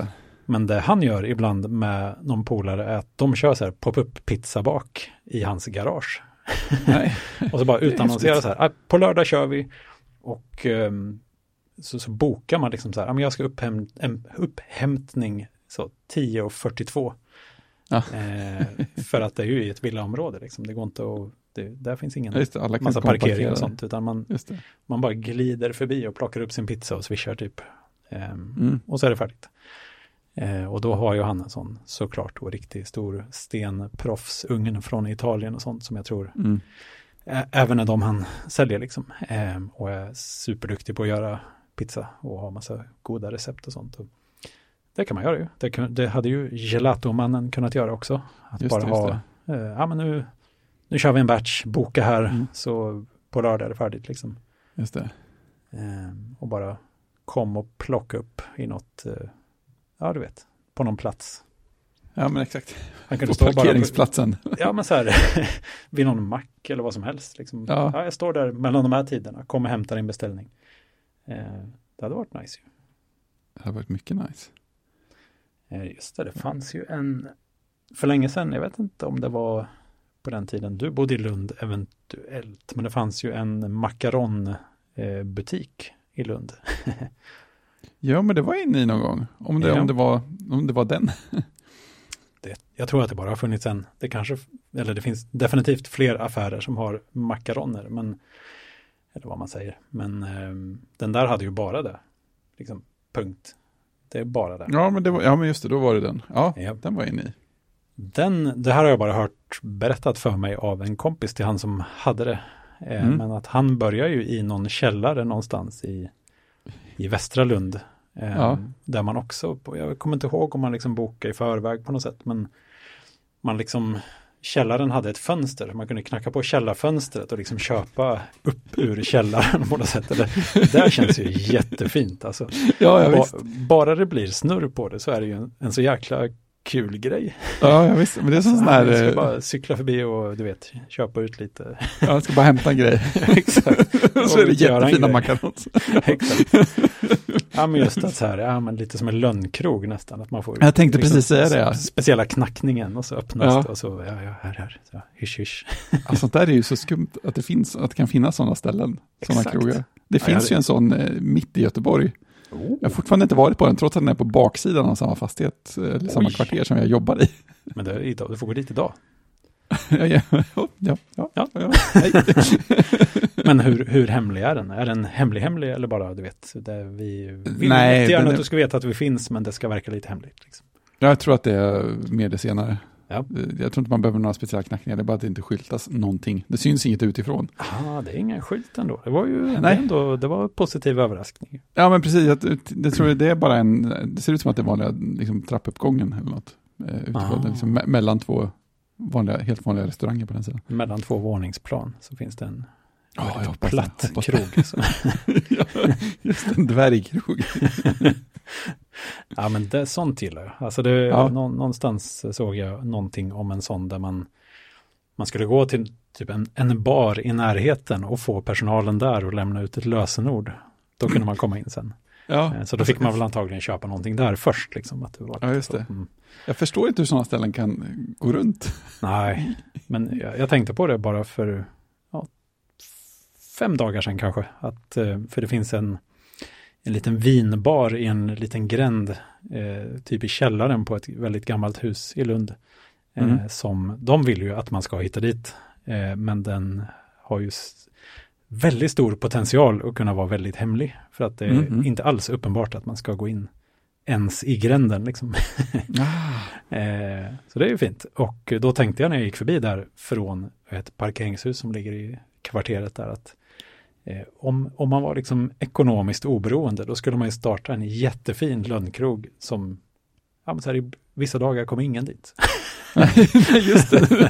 Men det han gör ibland med någon polare är att de kör så här pop-up pizza bak i hans garage. Nej. Och så bara utannonsera så här, på lördag kör vi. Och um, så, så bokar man liksom så här, jag ska upphem, en upphämtning så tio och fyrtiotvå. Ja. Eh, för att det är ju i ett villaområde liksom. Det går inte att, det, där finns ingen det, alla massa parkering och sånt, utan man, man bara glider förbi och plockar upp sin pizza och swishar typ. Eh, mm. Och så är det färdigt. Eh, och då har ju han en sån såklart då riktigt stor stenproffsugn från Italien och sånt som jag tror mm. ä- även är de han säljer liksom. Eh, och är superduktig på att göra pizza och ha massa goda recept och sånt. Och det kan man göra ju. Det, kan, det hade ju Gelato-mannen kunnat göra också. Att just bara det, ha, eh, ja men nu, nu kör vi en batch, boka här, mm. så på lördag är det färdigt liksom. Just det. Eh, och bara kom och plocka upp i något, eh, ja du vet, på någon plats. Ja men exakt. Han kunde på stå parkeringsplatsen. Bara på, ja men så här, vid någon mack eller vad som helst. Liksom. Ja. Ja, jag står där mellan de här tiderna, kom och hämtar din beställning. Eh, det hade varit nice ju. Det hade varit mycket nice. Just det, det fanns ju en, för länge sedan, jag vet inte om det var på den tiden, du bodde i Lund eventuellt, men det fanns ju en makaronbutik i Lund. Ja, men det var inne i någon gång, om det, ja. om det, var, om det var den. Det, jag tror att det bara har funnits en, det kanske, eller det finns definitivt fler affärer som har makaroner, men, eller vad man säger, men eh, den där hade ju bara det, liksom, punkt. Det är bara det. Ja, men, det var, ja, men just det, då var det den. Ja, ja. Den var inne i. Den, det här har jag bara hört berättat för mig av en kompis till han som hade det. Eh, mm. Men att han börjar ju i någon källare någonstans i, i Västra Lund. Eh, ja. Där man också, jag kommer inte ihåg om man liksom bokade i förväg på något sätt, men man liksom, källaren hade ett fönster. Man kunde knacka på källarfönstret och liksom köpa upp ur källaren på något sätt. Det där känns ju jättefint. Alltså. Ja, ja, visst. Ba, bara det blir snurr på det så är det ju en, en så jäkla kul grej. Ja, ja visst. Men det är sån sån här... Jag ska bara cykla förbi och du vet, köpa ut lite. Ja, jag ska bara hämta en grej. Exakt. Och så är det jättefina makarons. Exakt. Ja, men just att så här, ja, men lite som en lönnkrog nästan. Att man får jag tänkte liksom precis säga det. Ja. Speciella knackningen och så öppnas ja. det och så, ja, ja, här, här. Så, hysch, hysch. Ja, sånt där är ju så skumt att det finns, att det kan finnas sådana ställen. Sådana krogar. Det finns ja, det... ju en sån eh, mitt i Göteborg. Oh. Jag har fortfarande inte varit på den, trots att den är på baksidan av samma fastighet, eller samma kvarter som jag jobbar i. Men det är idag, du får gå dit idag. ja, ja, ja, ja, ja, ja, ja. Men hur, hur hemlig är den? Är den hemlig hemlig eller bara, du vet, det vi vill Nej, gärna är... att du ska veta att vi finns, men det ska verka lite hemligt. Liksom. Jag tror att det är mer det senare. Ja. Jag tror inte man behöver några speciella knackningar, det är bara att det inte skyltas någonting. Det syns inget utifrån. Ja, det är ingen skylt ändå. Det var ju Nej. Ändå, det var en positiv överraskning. Ja, men precis. Jag, det, tror jag, det är bara en, det ser ut som att det är vanliga liksom, trappuppgången eller något. Utifrån, liksom, me- mellan två vanliga, helt vanliga restauranger på den sidan. Mellan två våningsplan så finns det en ja, jag platt jag krog. Ja, just en dvärgkrog. Ja, men det är sånt gillar jag. Alltså det, ja. nå, någonstans såg jag någonting om en sån där man, man skulle gå till typ en, en bar i närheten och få personalen där och lämna ut ett lösenord. Då kunde man komma in sen. Ja. Så då fick man väl antagligen köpa någonting där först. Liksom, att det var ja, just det. Så, mm. Jag förstår inte hur sådana ställen kan gå runt. Nej, men jag, jag tänkte på det bara för ja, fem dagar sedan kanske. Att, för det finns en, en liten vinbar i en liten gränd, eh, typ i källaren på ett väldigt gammalt hus i Lund. Eh, mm. Som de vill ju att man ska hitta dit. Eh, men den har ju väldigt stor potential att kunna vara väldigt hemlig. För att det är mm. inte alls uppenbart att man ska gå in ens i gränden. Liksom. ah. eh, så det är ju fint. Och då tänkte jag när jag gick förbi där från ett parkeringshus som ligger i kvarteret där att eh, om, om man var liksom ekonomiskt oberoende då skulle man ju starta en jättefin lönnkrog som ja, men så här, i vissa dagar kommer ingen dit. Just det.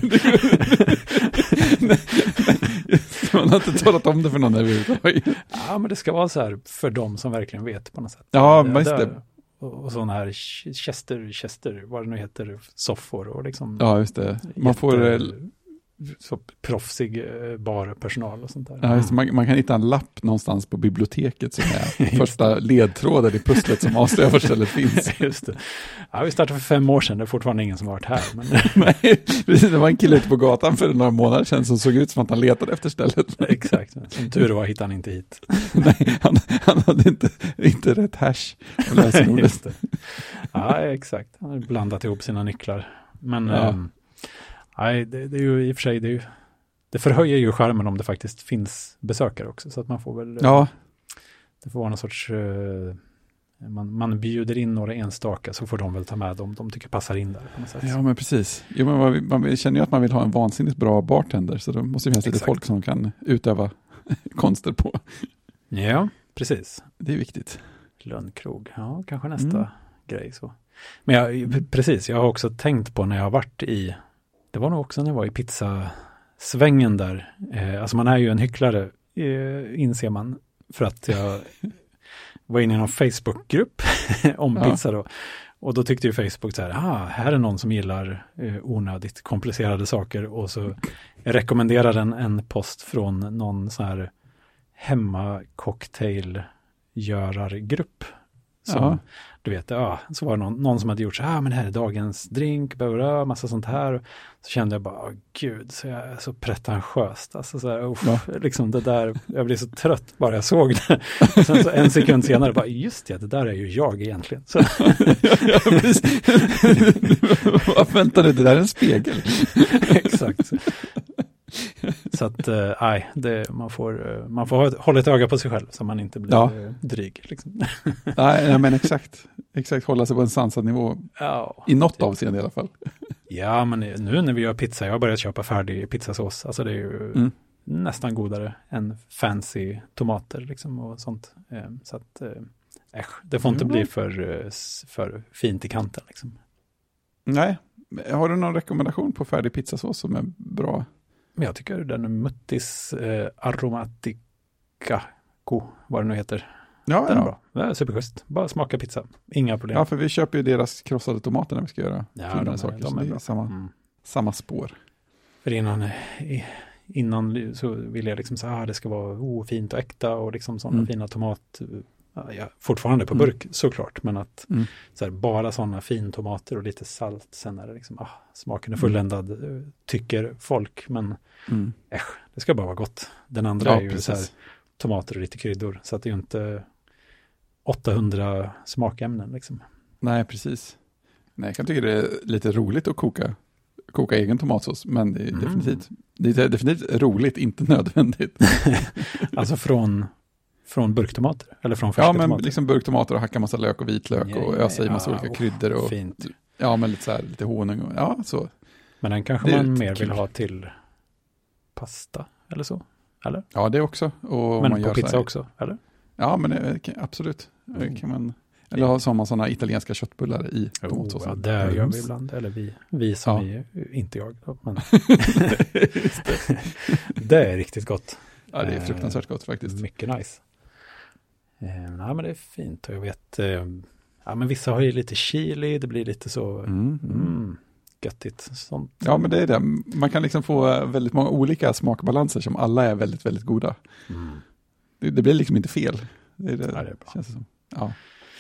Man har inte talat om det för någon överhuvudtaget. Ja, men det ska vara så här för dem som verkligen vet på något sätt. Ja, men just det. Och, och sådana här Chester, Chester, vad det nu heter, soffor och liksom. Ja, just det. Man jätte, får så proffsig barpersonal och sånt där. Ja, just, man, man kan hitta en lapp någonstans på biblioteket som är första ledtråden i pusslet som avslöjar var stället finns. Just det. Ja, vi startade för fem år sedan, det är fortfarande ingen som har varit här. Men... Nej, det var en kille ute på gatan för några månader sedan som såg ut som att han letade efter stället. Exakt, som tur var hittade han inte hit. Nej, han, han hade inte, inte rätt hash. Just det. Ja, exakt. Han hade blandat ihop sina nycklar. Men... Ja. Um, Nej, det, det är ju i och för sig, det, är ju, det förhöjer ju skärmen om det faktiskt finns besökare också, så att man får väl, ja. Det får vara någon sorts, uh, man, man bjuder in några enstaka så får de väl ta med dem, de tycker passar in där på något sätt. Ja, men precis. Jo, men man, man känner ju att man vill ha en vansinnigt bra bartender, så då måste det finnas lite folk som kan utöva konster på. Ja, precis. Det är viktigt. Lönnkrog, ja, kanske nästa mm. grej så. Men jag, precis, jag har också tänkt på när jag har varit i det var nog också när jag var i pizzasvängen där. Eh, alltså man är ju en hycklare, eh, inser man. För att jag var inne i någon Facebookgrupp om ja. pizza då. Och då tyckte ju Facebook så här, ah, här är någon som gillar eh, onödigt komplicerade saker. Och så rekommenderar den en post från någon sån här hemmacocktailgörargrupp. Som, ja. Du vet, ja, så var det någon, någon som hade gjort så här, ah, men det här är dagens drink, börja, massa sånt här. Så kände jag bara, åh gud, så jag är så pretentiöst. Alltså så här, uff, ja. liksom det där, jag blev så trött bara jag såg det. Sen så en sekund senare bara, just det, det där är ju jag egentligen. Så. Ja, vad väntar du, det där är en spegel. Exakt. Så att, nej, äh, man får, man får hålla ett öga på sig själv så man inte blir ja. dryg. Liksom. Nej, nej, men exakt. Exakt, hålla sig på en sansad nivå. Ja, I något typ. avseende i alla fall. Ja, men nu när vi gör pizza, jag har börjat köpa färdig pizzasås. Alltså det är ju mm. nästan godare än fancy tomater liksom och sånt. Så att, äsch, det får inte mm. bli för, för fint i kanten liksom. Nej, har du någon rekommendation på färdig pizzasås som är bra? Men jag tycker den Muttis eh, Aromatica, vad det nu heter. Ja, den ja. är bra. Det är superschysst. Bara smaka pizza. Inga problem. Ja, för vi köper ju deras krossade tomater när vi ska göra ja, fina de, saker. De så är det är samma, mm. samma spår. För innan, innan så ville jag liksom säga att ah, det ska vara oh, fint och äkta och liksom sådana mm. fina tomat. Ja, fortfarande på burk mm. såklart, men att mm. så här, bara sådana fin tomater och lite salt, sen är det liksom, ah, smaken är fulländad, mm. tycker folk, men mm. äsch, det ska bara vara gott. Den andra ja, är ju så här, tomater och lite kryddor, så att det är ju inte åttahundra smakämnen liksom. Nej, precis. Nej, jag kan tycka det är lite roligt att koka, koka egen tomatsås, men det är, mm. definitivt, det är definitivt roligt, inte nödvändigt. Alltså från Från burktomater? Eller från färska tomater? Ja, men liksom burktomater och hacka massa lök och vitlök ja, och ösa i massa ja, olika oh, kryddor. Och, fint. Ja, men lite så här, lite honung och ja, så. Men den kanske man mer vill ha till pasta eller så? Eller? Ja, det också. Och men man på gör pizza här, också, eller? Ja, men det, absolut. Mm. Kan man, eller ha som sådana italienska köttbullar i oh, tomatsåsen. Ja, det gör vi ibland. Eller vi, vi som ja. är, inte jag. Men Just det. Det är riktigt gott. Ja, det är fruktansvärt gott faktiskt. Mycket nice. Eh, nej, men det är fint och jag vet, eh, ja men vissa har ju lite chili, det blir lite så mm, mm, göttigt. Sånt. Ja, men det är det. Man kan liksom få väldigt många olika smakbalanser som alla är väldigt, väldigt goda. Mm. Det, det blir liksom inte fel. Det är det, ja, det är bra. Känns det som. Ja.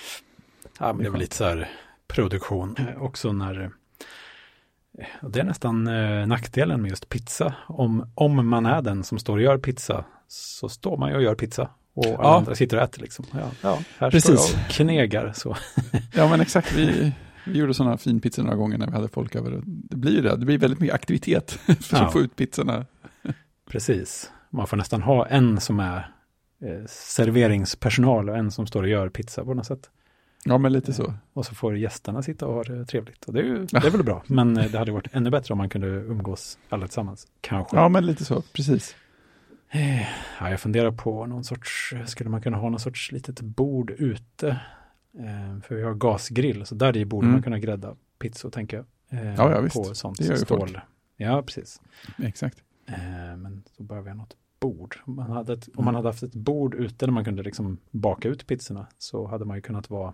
Ja, men det är väl lite så här produktion också när och det är nästan eh, nackdelen med just pizza. Om, om man är den som står och gör pizza så står man ju och gör pizza. Och alla ja. andra sitter och äter liksom. Ja, ja här Precis. står jag och knegar. Så. Ja, men exakt. Vi, vi gjorde sådana finpizzor några gånger när vi hade folk över. Det blir ju det. Det blir väldigt mycket aktivitet för ja. att få ut pizzorna. Precis. Man får nästan ha en som är eh, serveringspersonal och en som står och gör pizza på något sätt. Ja, men lite så. Och så får gästerna sitta och ha det trevligt. Och det är ju det är väl bra. Men det hade varit ännu bättre om man kunde umgås alla tillsammans. Kanske. Ja, men lite så. Precis. Ja, jag funderar på någon sorts, skulle man kunna ha någon sorts litet bord ute? Eh, för vi har gasgrill, så där i borde mm. man kunna grädda pizzor, tänker jag. Eh, ja, ja, visst. På sånt det gör ju stål. Folk. Ja, precis. Exakt. Eh, men så behöver vi ha något bord. Om man, hade ett, mm. om man hade haft ett bord ute där man kunde liksom baka ut pizzorna så hade man ju kunnat vara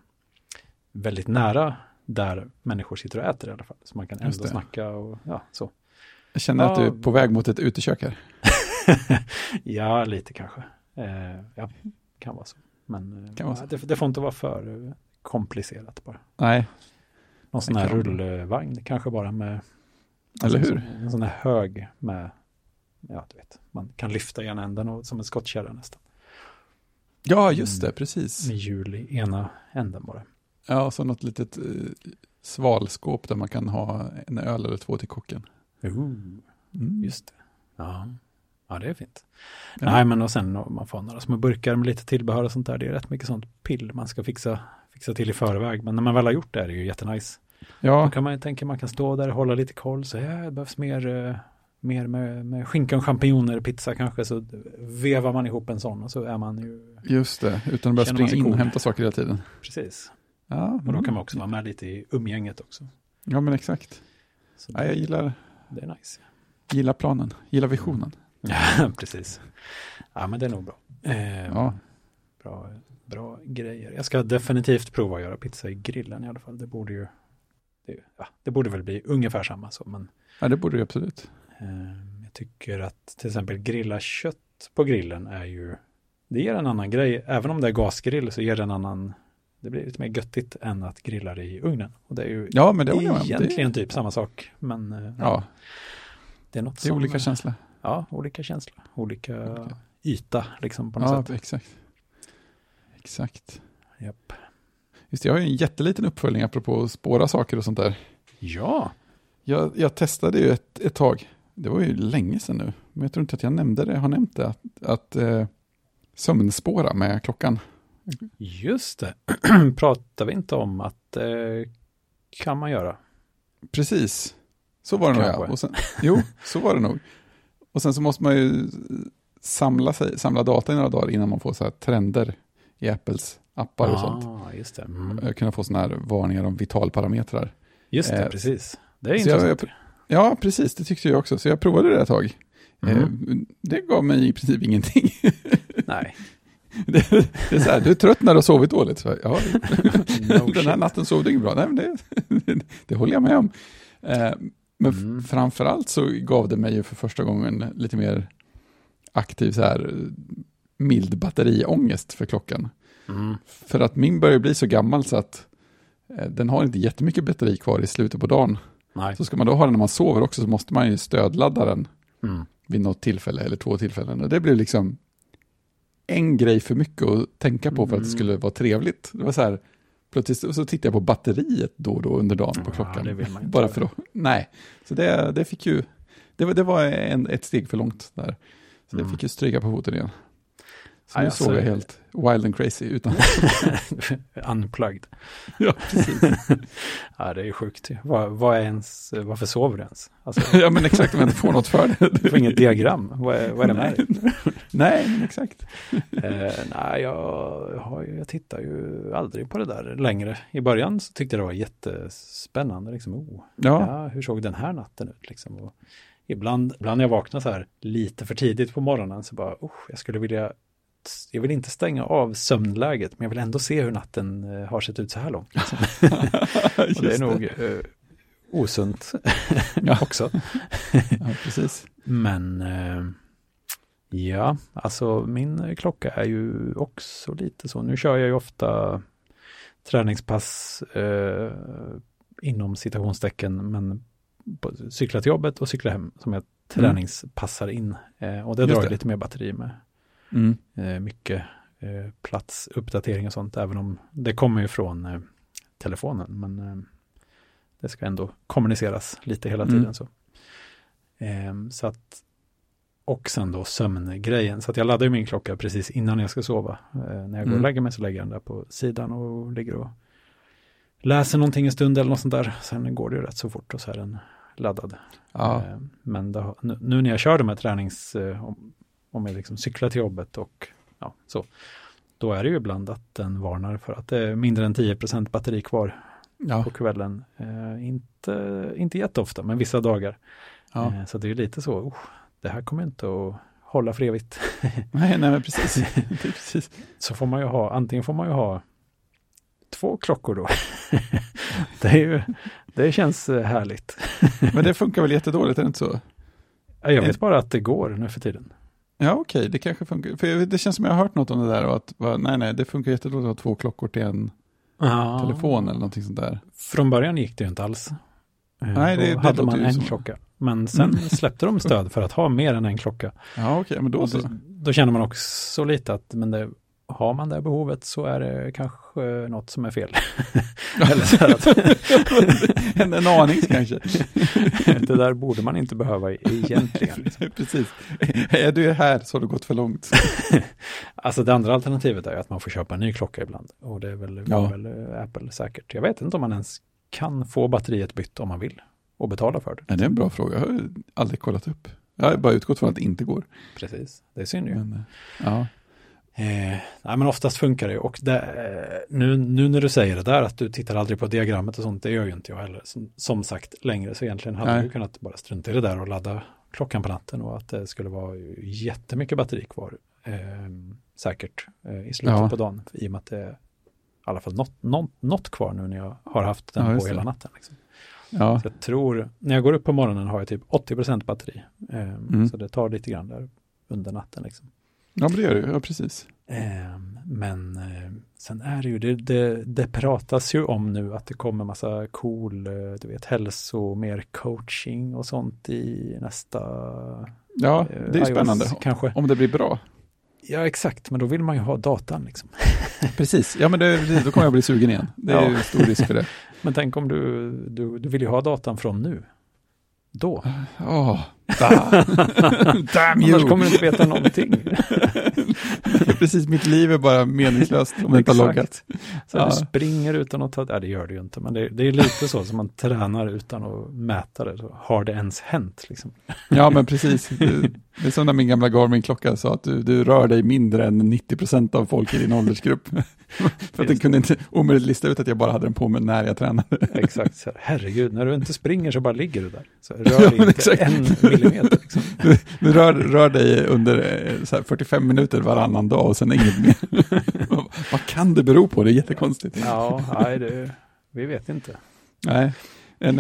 väldigt nära där människor sitter och äter i alla fall. Så man kan ändå snacka och ja, så. Jag känner ja. att du är på väg mot ett utekök här. Ja, lite kanske. Eh, ja, kan vara så. Men kan vara så. Det, det får inte vara för komplicerat bara. Nej. Någon sån här rullvagn, kanske bara med eller hur? En sån, en sån här hög med, ja du vet, man kan lyfta ena änden och, som en skottkärra nästan. Ja, just det, precis. Med hjul i ena änden bara. Ja, så något litet eh, svalskåp där man kan ha en öl eller två till kocken. Uh, mm. Just det. Ja. Ja, det är fint. Ja. Nej, men och sen man får några små burkar med lite tillbehör och sånt där. Det är rätt mycket sånt pill man ska fixa, fixa till i förväg. Men när man väl har gjort det är det ju jättenice. Ja. Då kan man ju tänka man kan stå där och hålla lite koll. Så ja, det behövs mer, uh, mer med, med skinka och champinjoner, pizza kanske. Så vevar man ihop en sån och så är man ju... Just det, utan att börja springa in och hämta saker hela tiden. Precis. Ja, och då mm. kan man också vara med lite i umgänget också. Ja, men exakt. Så ja, jag gillar... Det är nice. Gillar planen, gillar visionen. Ja, precis. Ja, men det är nog bra. Eh, ja. Bra, bra grejer. Jag ska definitivt prova att göra pizza i grillen i alla fall. Det borde ju, det, ja, det borde väl bli ungefär samma så, men ja, det borde ju absolut. Eh, jag tycker att till exempel grilla kött på grillen är ju, det ger en annan grej. Även om det är gasgrill så ger det en annan, det blir lite mer göttigt än att grilla det i ugnen. Och det är ju ja, men det egentligen det... typ samma sak. Men ja, ja. det är något det är som, olika känslor. Ja, olika känslor. Olika okay. yta liksom på något ja, sätt. Exakt. Exakt. Japp. Just det, jag har ju en jätteliten uppföljning apropå att spåra saker och sånt där. Ja. Jag, jag testade ju ett, ett tag. Det var ju länge sedan nu. Men jag tror inte att jag nämnde det. Jag har nämnt det. Att, att eh, sömnspåra med klockan. Just det. Pratar vi inte om att eh, kan man göra? Precis. Så var det nog, ja. Och sen, jo, så var det nog. Och sen så måste man ju samla, sig, samla data i några dagar innan man får så här trender i Apples appar och ah, sånt. Just det. Mm. Kunna få såna här varningar om vitalparametrar. Just det, eh, precis. Det är intressant. Jag, ja, precis. Det tyckte jag också. Så jag provade det ett tag. Mm. Eh, det gav mig i princip ingenting. Nej. Det, det är så här, du är trött när du har sovit dåligt. Så, ja, no den här natten sov du inget bra. Nej, men det, det, det håller jag med om. Eh, men mm. framförallt så gav det mig ju för första gången lite mer aktiv så här mild batteriångest för klockan. Mm. För att min börjar bli så gammal så att eh, den har inte jättemycket batteri kvar i slutet på dagen. Nej. Så ska man då ha den när man sover också så måste man ju stödladda den mm. vid något tillfälle eller två tillfällen. Och det blev liksom en grej för mycket att tänka på för att det skulle vara trevligt. Det var så här, plötsligt så tittade jag på batteriet då och då under dagen på klockan. Ja, det vill man inte bara för att, nej, så det, det fick ju, det var, det var en, ett steg för långt där. Så mm. det fick ju stryka på foten igen. Så nu såg jag helt wild and crazy utan. Unplugged. Ja, precis. Ja, det är ju sjukt. Vad, vad är ens, varför sover du ens? Alltså, ja, men exakt, om jag inte får något för det. Du får inget diagram. Vad är, vad är det med dig? Nej, men exakt. eh, nej, jag, har, jag tittar ju aldrig på det där längre. I början så tyckte jag det var jättespännande. Liksom, oh, ja. Ja, hur såg den här natten ut? Liksom, och ibland, ibland när jag vaknar så här lite för tidigt på morgonen så bara, oh, jag skulle vilja jag vill inte stänga av sömnläget, men jag vill ändå se hur natten uh, har sett ut så här långt. Liksom. Och det är nog uh, osunt också. Ja, precis. Men uh, ja, alltså min klocka är ju också lite så. Nu kör jag ju ofta träningspass uh, inom citationstecken, men på, cykla till jobbet och cykla hem som jag träningspassar in. Uh, och det Just drar det. lite mer batteri med. Mm. Eh, mycket eh, platsuppdatering och sånt, även om det kommer ju från eh, telefonen, men eh, det ska ändå kommuniceras lite hela tiden. Mm. Så. Eh, så att, och sen då sömngrejen, så att jag laddar ju min klocka precis innan jag ska sova. Eh, när jag mm. går och lägger mig så lägger jag den där på sidan och ligger och läser någonting en stund eller något sånt där. Sen går det ju rätt så fort och så är den laddad. Ja. Eh, men då, nu, nu när jag kör de här tränings eh, om jag liksom cyklar till jobbet och ja, så, då är det ju ibland att den varnar för att det är mindre än tio procent batteri kvar ja. på kvällen. Eh, inte, inte jätteofta, men vissa dagar. Ja. Eh, så det är ju lite så, oh, det här kommer inte att hålla för evigt. nej, nej, men precis. precis. Så får man ju ha, antingen får man ju ha två klockor då. det, är ju, det känns härligt. Men det funkar väl jättedåligt, är det inte så? Jag vet bara att det går nu för tiden. Ja, okej, okay, det kanske funkar. För det känns som jag har hört något om det där och att, nej, nej, det funkar jättebra att ha två klockor till en ah. telefon eller någonting sånt där. Från början gick det ju inte alls. Nej, det, Då det hade man en som... klocka. Men sen mm. släppte de stöd för att ha mer än en klocka. Ja, okej, okay, men då så. Då, då känner man också lite att men det, har man det behovet så är det kanske något som är fel. Eller så att en, en aning kanske. Det där borde man inte behöva egentligen. Liksom. Precis. Är du här så har du gått för långt. Alltså det andra alternativet är att man får köpa en ny klocka ibland. Och det är väl, ja. väl Apple säkert. Jag vet inte om man ens kan få batteriet bytt om man vill. Och betala för det. Ja, det är en bra fråga. Jag har aldrig kollat upp. Jag har bara utgått från att det inte går. Precis. Det är synd ju. Men, ja. Eh, nej, men oftast funkar det. Och det, eh, nu, nu när du säger det där att du tittar aldrig på diagrammet och sånt, det gör ju inte jag heller. Som, som sagt längre så egentligen hade nej. du kunnat bara strunta i det där och ladda klockan på natten och att det skulle vara jättemycket batteri kvar. Eh, säkert eh, i slutet ja. på dagen. I och med att det är i alla fall något, något, något kvar nu när jag har haft den ja, på hela det. natten. Liksom. Ja. Så jag tror, när jag går upp på morgonen har jag typ åttio procent batteri. Eh, mm. Så det tar lite grann där under natten liksom. Ja, men det gör det. Ja, precis. Eh, men eh, sen är det ju, det, det, det pratas ju om nu att det kommer massa cool, eh, du vet, hälso, mer coaching och sånt i nästa... Ja, det är ju eh, spännande. Kanske. Om det blir bra. Ja, exakt. Men då vill man ju ha datan liksom. Precis. Ja, men det, då kommer jag bli sugen igen. Det är ja. ju stor risk för det. Men tänk om du, du, du vill ju ha datan från nu. Då. Åh, oh, damn you! Annars kommer du inte veta någonting. Precis, mitt liv är bara meningslöst om det inte har loggat. Så ja. Du springer utan att ta... Ja, det gör du ju inte. Men det, det är lite så som man tränar utan att mäta det. Så har det ens hänt? Liksom. Ja, men precis. Det, det är som när min gamla Garmin-klocka sa att du, du rör dig mindre än nittio procent av folk i din åldersgrupp. För att den kunde inte omöjligt lista ut att jag bara hade den på mig när jag tränade. Exakt. Så här, herregud, när du inte springer så bara ligger du där. Så rör dig ja, inte exakt. en millimeter. Liksom. Du, du rör, rör dig under så här, fyrtiofem minuter varannan dag och sen inget mer. vad, vad kan det bero på? Det är jättekonstigt. Ja, nej, det, vi vet inte. Nej, en,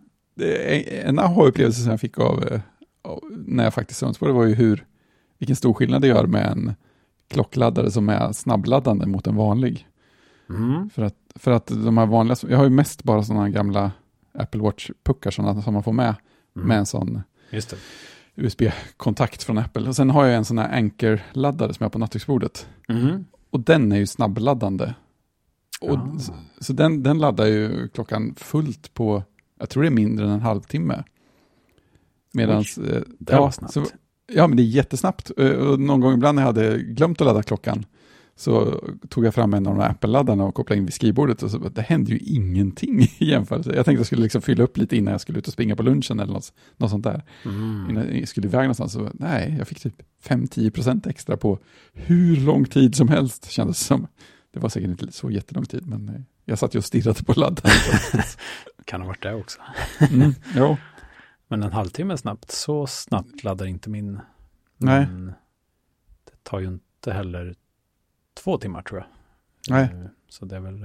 en aha-upplevelse som jag fick av, av när jag faktiskt söns på det var ju hur, vilken stor skillnad det gör med en klockladdare som är snabbladdande mot en vanlig. Mm. För, att, för att de här vanliga, jag har ju mest bara sådana gamla Apple Watch-puckar sådana som man får med, mm. med en sån Just det. U S B-kontakt från Apple. Och sen har jag en sån här Anker-laddare som jag har på nattduksbordet. Mm. Och den är ju snabbladdande. Och ah. Så, så den, den laddar ju klockan fullt på, jag tror det är mindre än en halvtimme. Medans, Oj, det ja, var snabbt. Så, ja, men det är jättesnabbt. Och någon gång ibland när jag hade glömt att ladda klockan så tog jag fram en av de här Apple-laddarna och kopplade in vid skrivbordet och så det hände ju ingenting i jämförelse. Jag tänkte att jag skulle liksom fylla upp lite innan jag skulle ut och springa på lunchen eller något, något sånt där. Mm. Innan jag skulle iväg någonstans så nej, jag fick typ fem till tio procent extra på hur lång tid som helst kändes det som. Det var säkert inte så jättelång tid, men jag satt ju och stirrade på laddaren. Kan ha varit det också. mm, jo. Men en halvtimme snabbt, så snabbt laddar inte min. Nej. Men det tar ju inte heller två timmar tror jag. Nej. Så det är väl,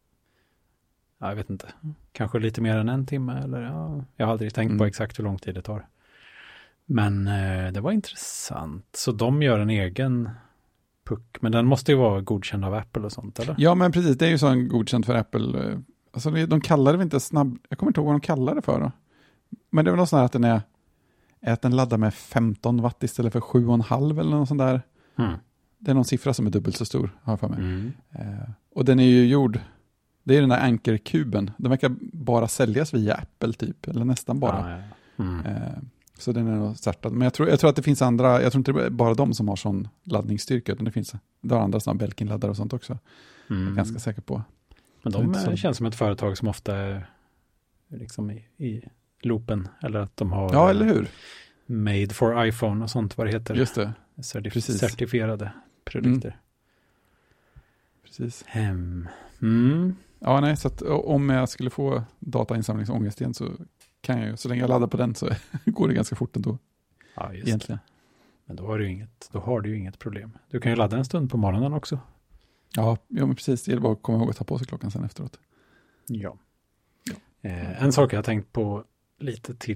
ja, jag vet inte, kanske lite mer än en timme eller ja, jag har aldrig tänkt mm. på exakt hur lång tid det tar. Men det var intressant. Så de gör en egen puck, men den måste ju vara godkänd av Apple och sånt, eller? Ja, men precis, det är ju så en godkänd för Apple. Alltså de kallar det väl inte snabb, jag kommer inte ihåg vad de kallar det för då. Men det är väl något sånt här att den är att den laddar med femton watt istället för sju komma fem eller något sånt där. Mm. Det är någon siffra som är dubbelt så stor, har jag för mig. Mm. Eh, och den är ju gjord, det är den där Anker-kuben. Den verkar bara säljas via Apple typ, eller nästan bara. Ah, ja. mm. eh, så den är nog startad. Men jag tror, jag tror att det finns andra, jag tror inte det är bara de som har sån laddningsstyrka, utan det finns det har andra sådana Belkin-laddare och sånt också. Mm. Jag är ganska säker på. Men de så... känns som ett företag som ofta är liksom i, i loopen, eller att de har ja, eller hur? Made for iPhone och sånt, vad det heter. Just det. Certif- certifierade produkter. Mm. Precis. Um, mm. Ja, nej, så att om jag skulle få datainsamlingsångest igen så kan jag ju, så länge jag laddar på den så går det ganska fort ändå. Ja, just egentligen. Det. Men då har du ju inget, då har du ju inget problem. Du kan ju ladda en stund på morgonen också. Ja, ja men precis. Det gäller bara att komma ihåg att ta på sig klockan sen efteråt. Ja. ja. Eh, en sak jag har tänkt på lite till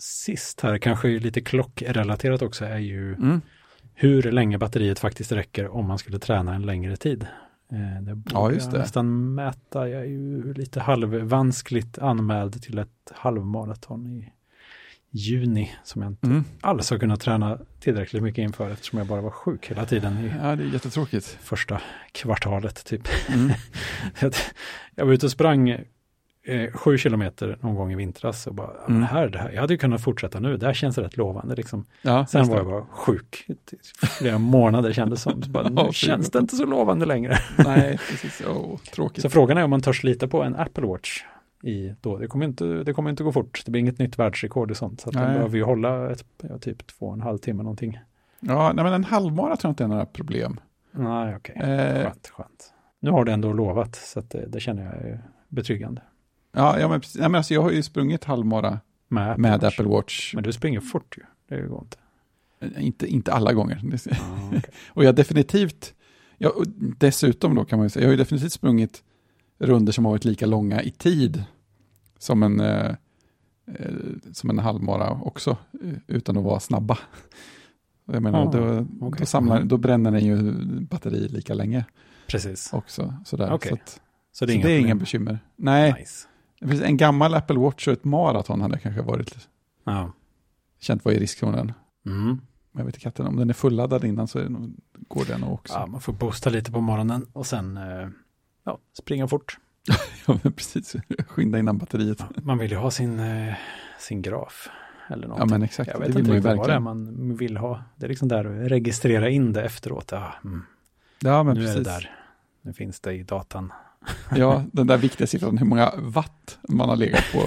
sist här, kanske lite klockrelaterat också, är ju Mm. hur länge batteriet faktiskt räcker om man skulle träna en längre tid. Eh, det borde Ja, just det. jag nästan mäta. Jag är ju lite halvvanskligt anmäld till ett halvmaraton i juni som jag inte Mm. alls har kunnat träna tillräckligt mycket inför eftersom jag bara var sjuk hela tiden i Ja, det är jättetråkigt. första kvartalet typ. Mm. Jag var ute och sprang eh, sju kilometer någon gång i vintras och bara, ja, men Mm. här, det här, jag hade ju kunnat fortsätta nu, det här känns rätt lovande liksom. Ja, Sen just var det. jag bara sjuk i flera månader kändes som. Så bara, nu Ja, känns fy. det inte så lovande längre. Nej, precis. Åh, tråkigt. Så frågan är om man törs lita på en Apple Watch i då. Det kommer inte, det kommer inte gå fort. Det blir inget nytt världsrekord och sånt. Så att den Nej. behöver ju hålla ett, ja, typ två och en halv timme någonting. Ja, nej, men en halvmara tror jag inte är några problem. Nej, okej. Eh. Skönt, skönt. Nu har det ändå lovat så att det, det känner jag är betryggande. Ja, ja men, precis. Nej, men alltså, jag har ju sprungit halvmara Med Apple, med Watch. Apple Watch. Men du springer fort ju. Det går inte. Inte, inte alla gånger. Ah, okay. Och jag har definitivt, ja, och dessutom då kan man ju säga, jag har ju definitivt sprungit runder som har varit lika långa i tid som en, eh, eh, som en halvmara också, eh, utan att vara snabba. Jag menar, Ah, då, okay. då, samlar, då bränner den ju batteri lika länge Precis. också. Sådär. Okej. Så, att, Så så det är, det är inga inga bekymmer. Nej, Nice. det finns en gammal Apple Watch och ett maraton hade kanske varit Ja. känt vad i riskzonen. Mm. Jag vet inte katten, om den är fulladdad innan så är det nog, går den nog också. Ja, man får boosta lite på morgonen och sen eh, ja, springa fort. Ja, men precis. Skynda innan batteriet. Ja, man vill ju ha sin, eh, sin graf eller något. Ja, men exakt. Jag vet det vill inte man ju riktigt vad det är verkligen. man vill ha. Det är liksom där att registrera in det efteråt. Ja, mm. Ja, men Nu precis. är det där. Nu finns det i datan. Ja, den där viktiga siffran, hur många watt man har legat på.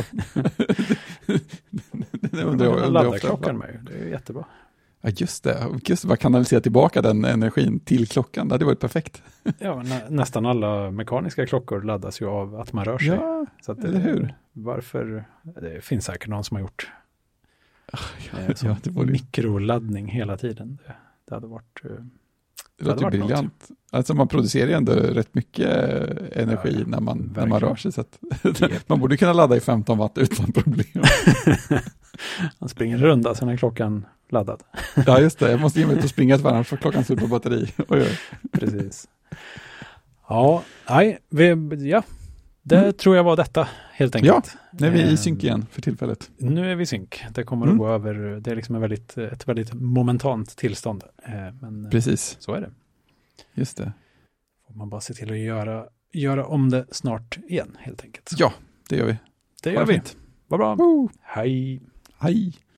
det undrar jag, undrar jag laddar ofta. klockan med. Det är jättebra. Ja, just det. Just det, bara kanalisera tillbaka den energin till klockan. Det hade varit perfekt. Ja, nä, nästan alla mekaniska klockor laddas ju av att man rör sig. Ja, Så att, eller hur? Varför? Det finns säkert någon som har gjort Ja, eh, som ja, det vore- mikroladdning hela tiden. Det, det hade varit... Eh, Det låter ju varit något. briljant. Alltså man producerar ju ändå rätt mycket eh, energi Ja, när, man, när verkligen. man rör sig. Så att man borde kunna ladda i femton watt utan problem. Man springer en runda, sen är klockan laddad. Ja, just det. Jag måste ge mig ut och springa ett varv för klockan står på batteri. Oj, oj. Precis. Ja, nej, vi, ja. Det Mm. tror jag var detta helt enkelt. Nu är vi i Ehm, synk igen för tillfället. Nu är vi i synk. Det kommer Mm. att gå över, det är liksom en väldigt, ett väldigt momentant tillstånd. Eh, Men Precis, så är det. just det. Får man bara se till att göra, göra om det snart igen helt enkelt. Ja, det gör vi. Det Ha gör det vi. fint. Vad bra. Woo! Hej. Hej!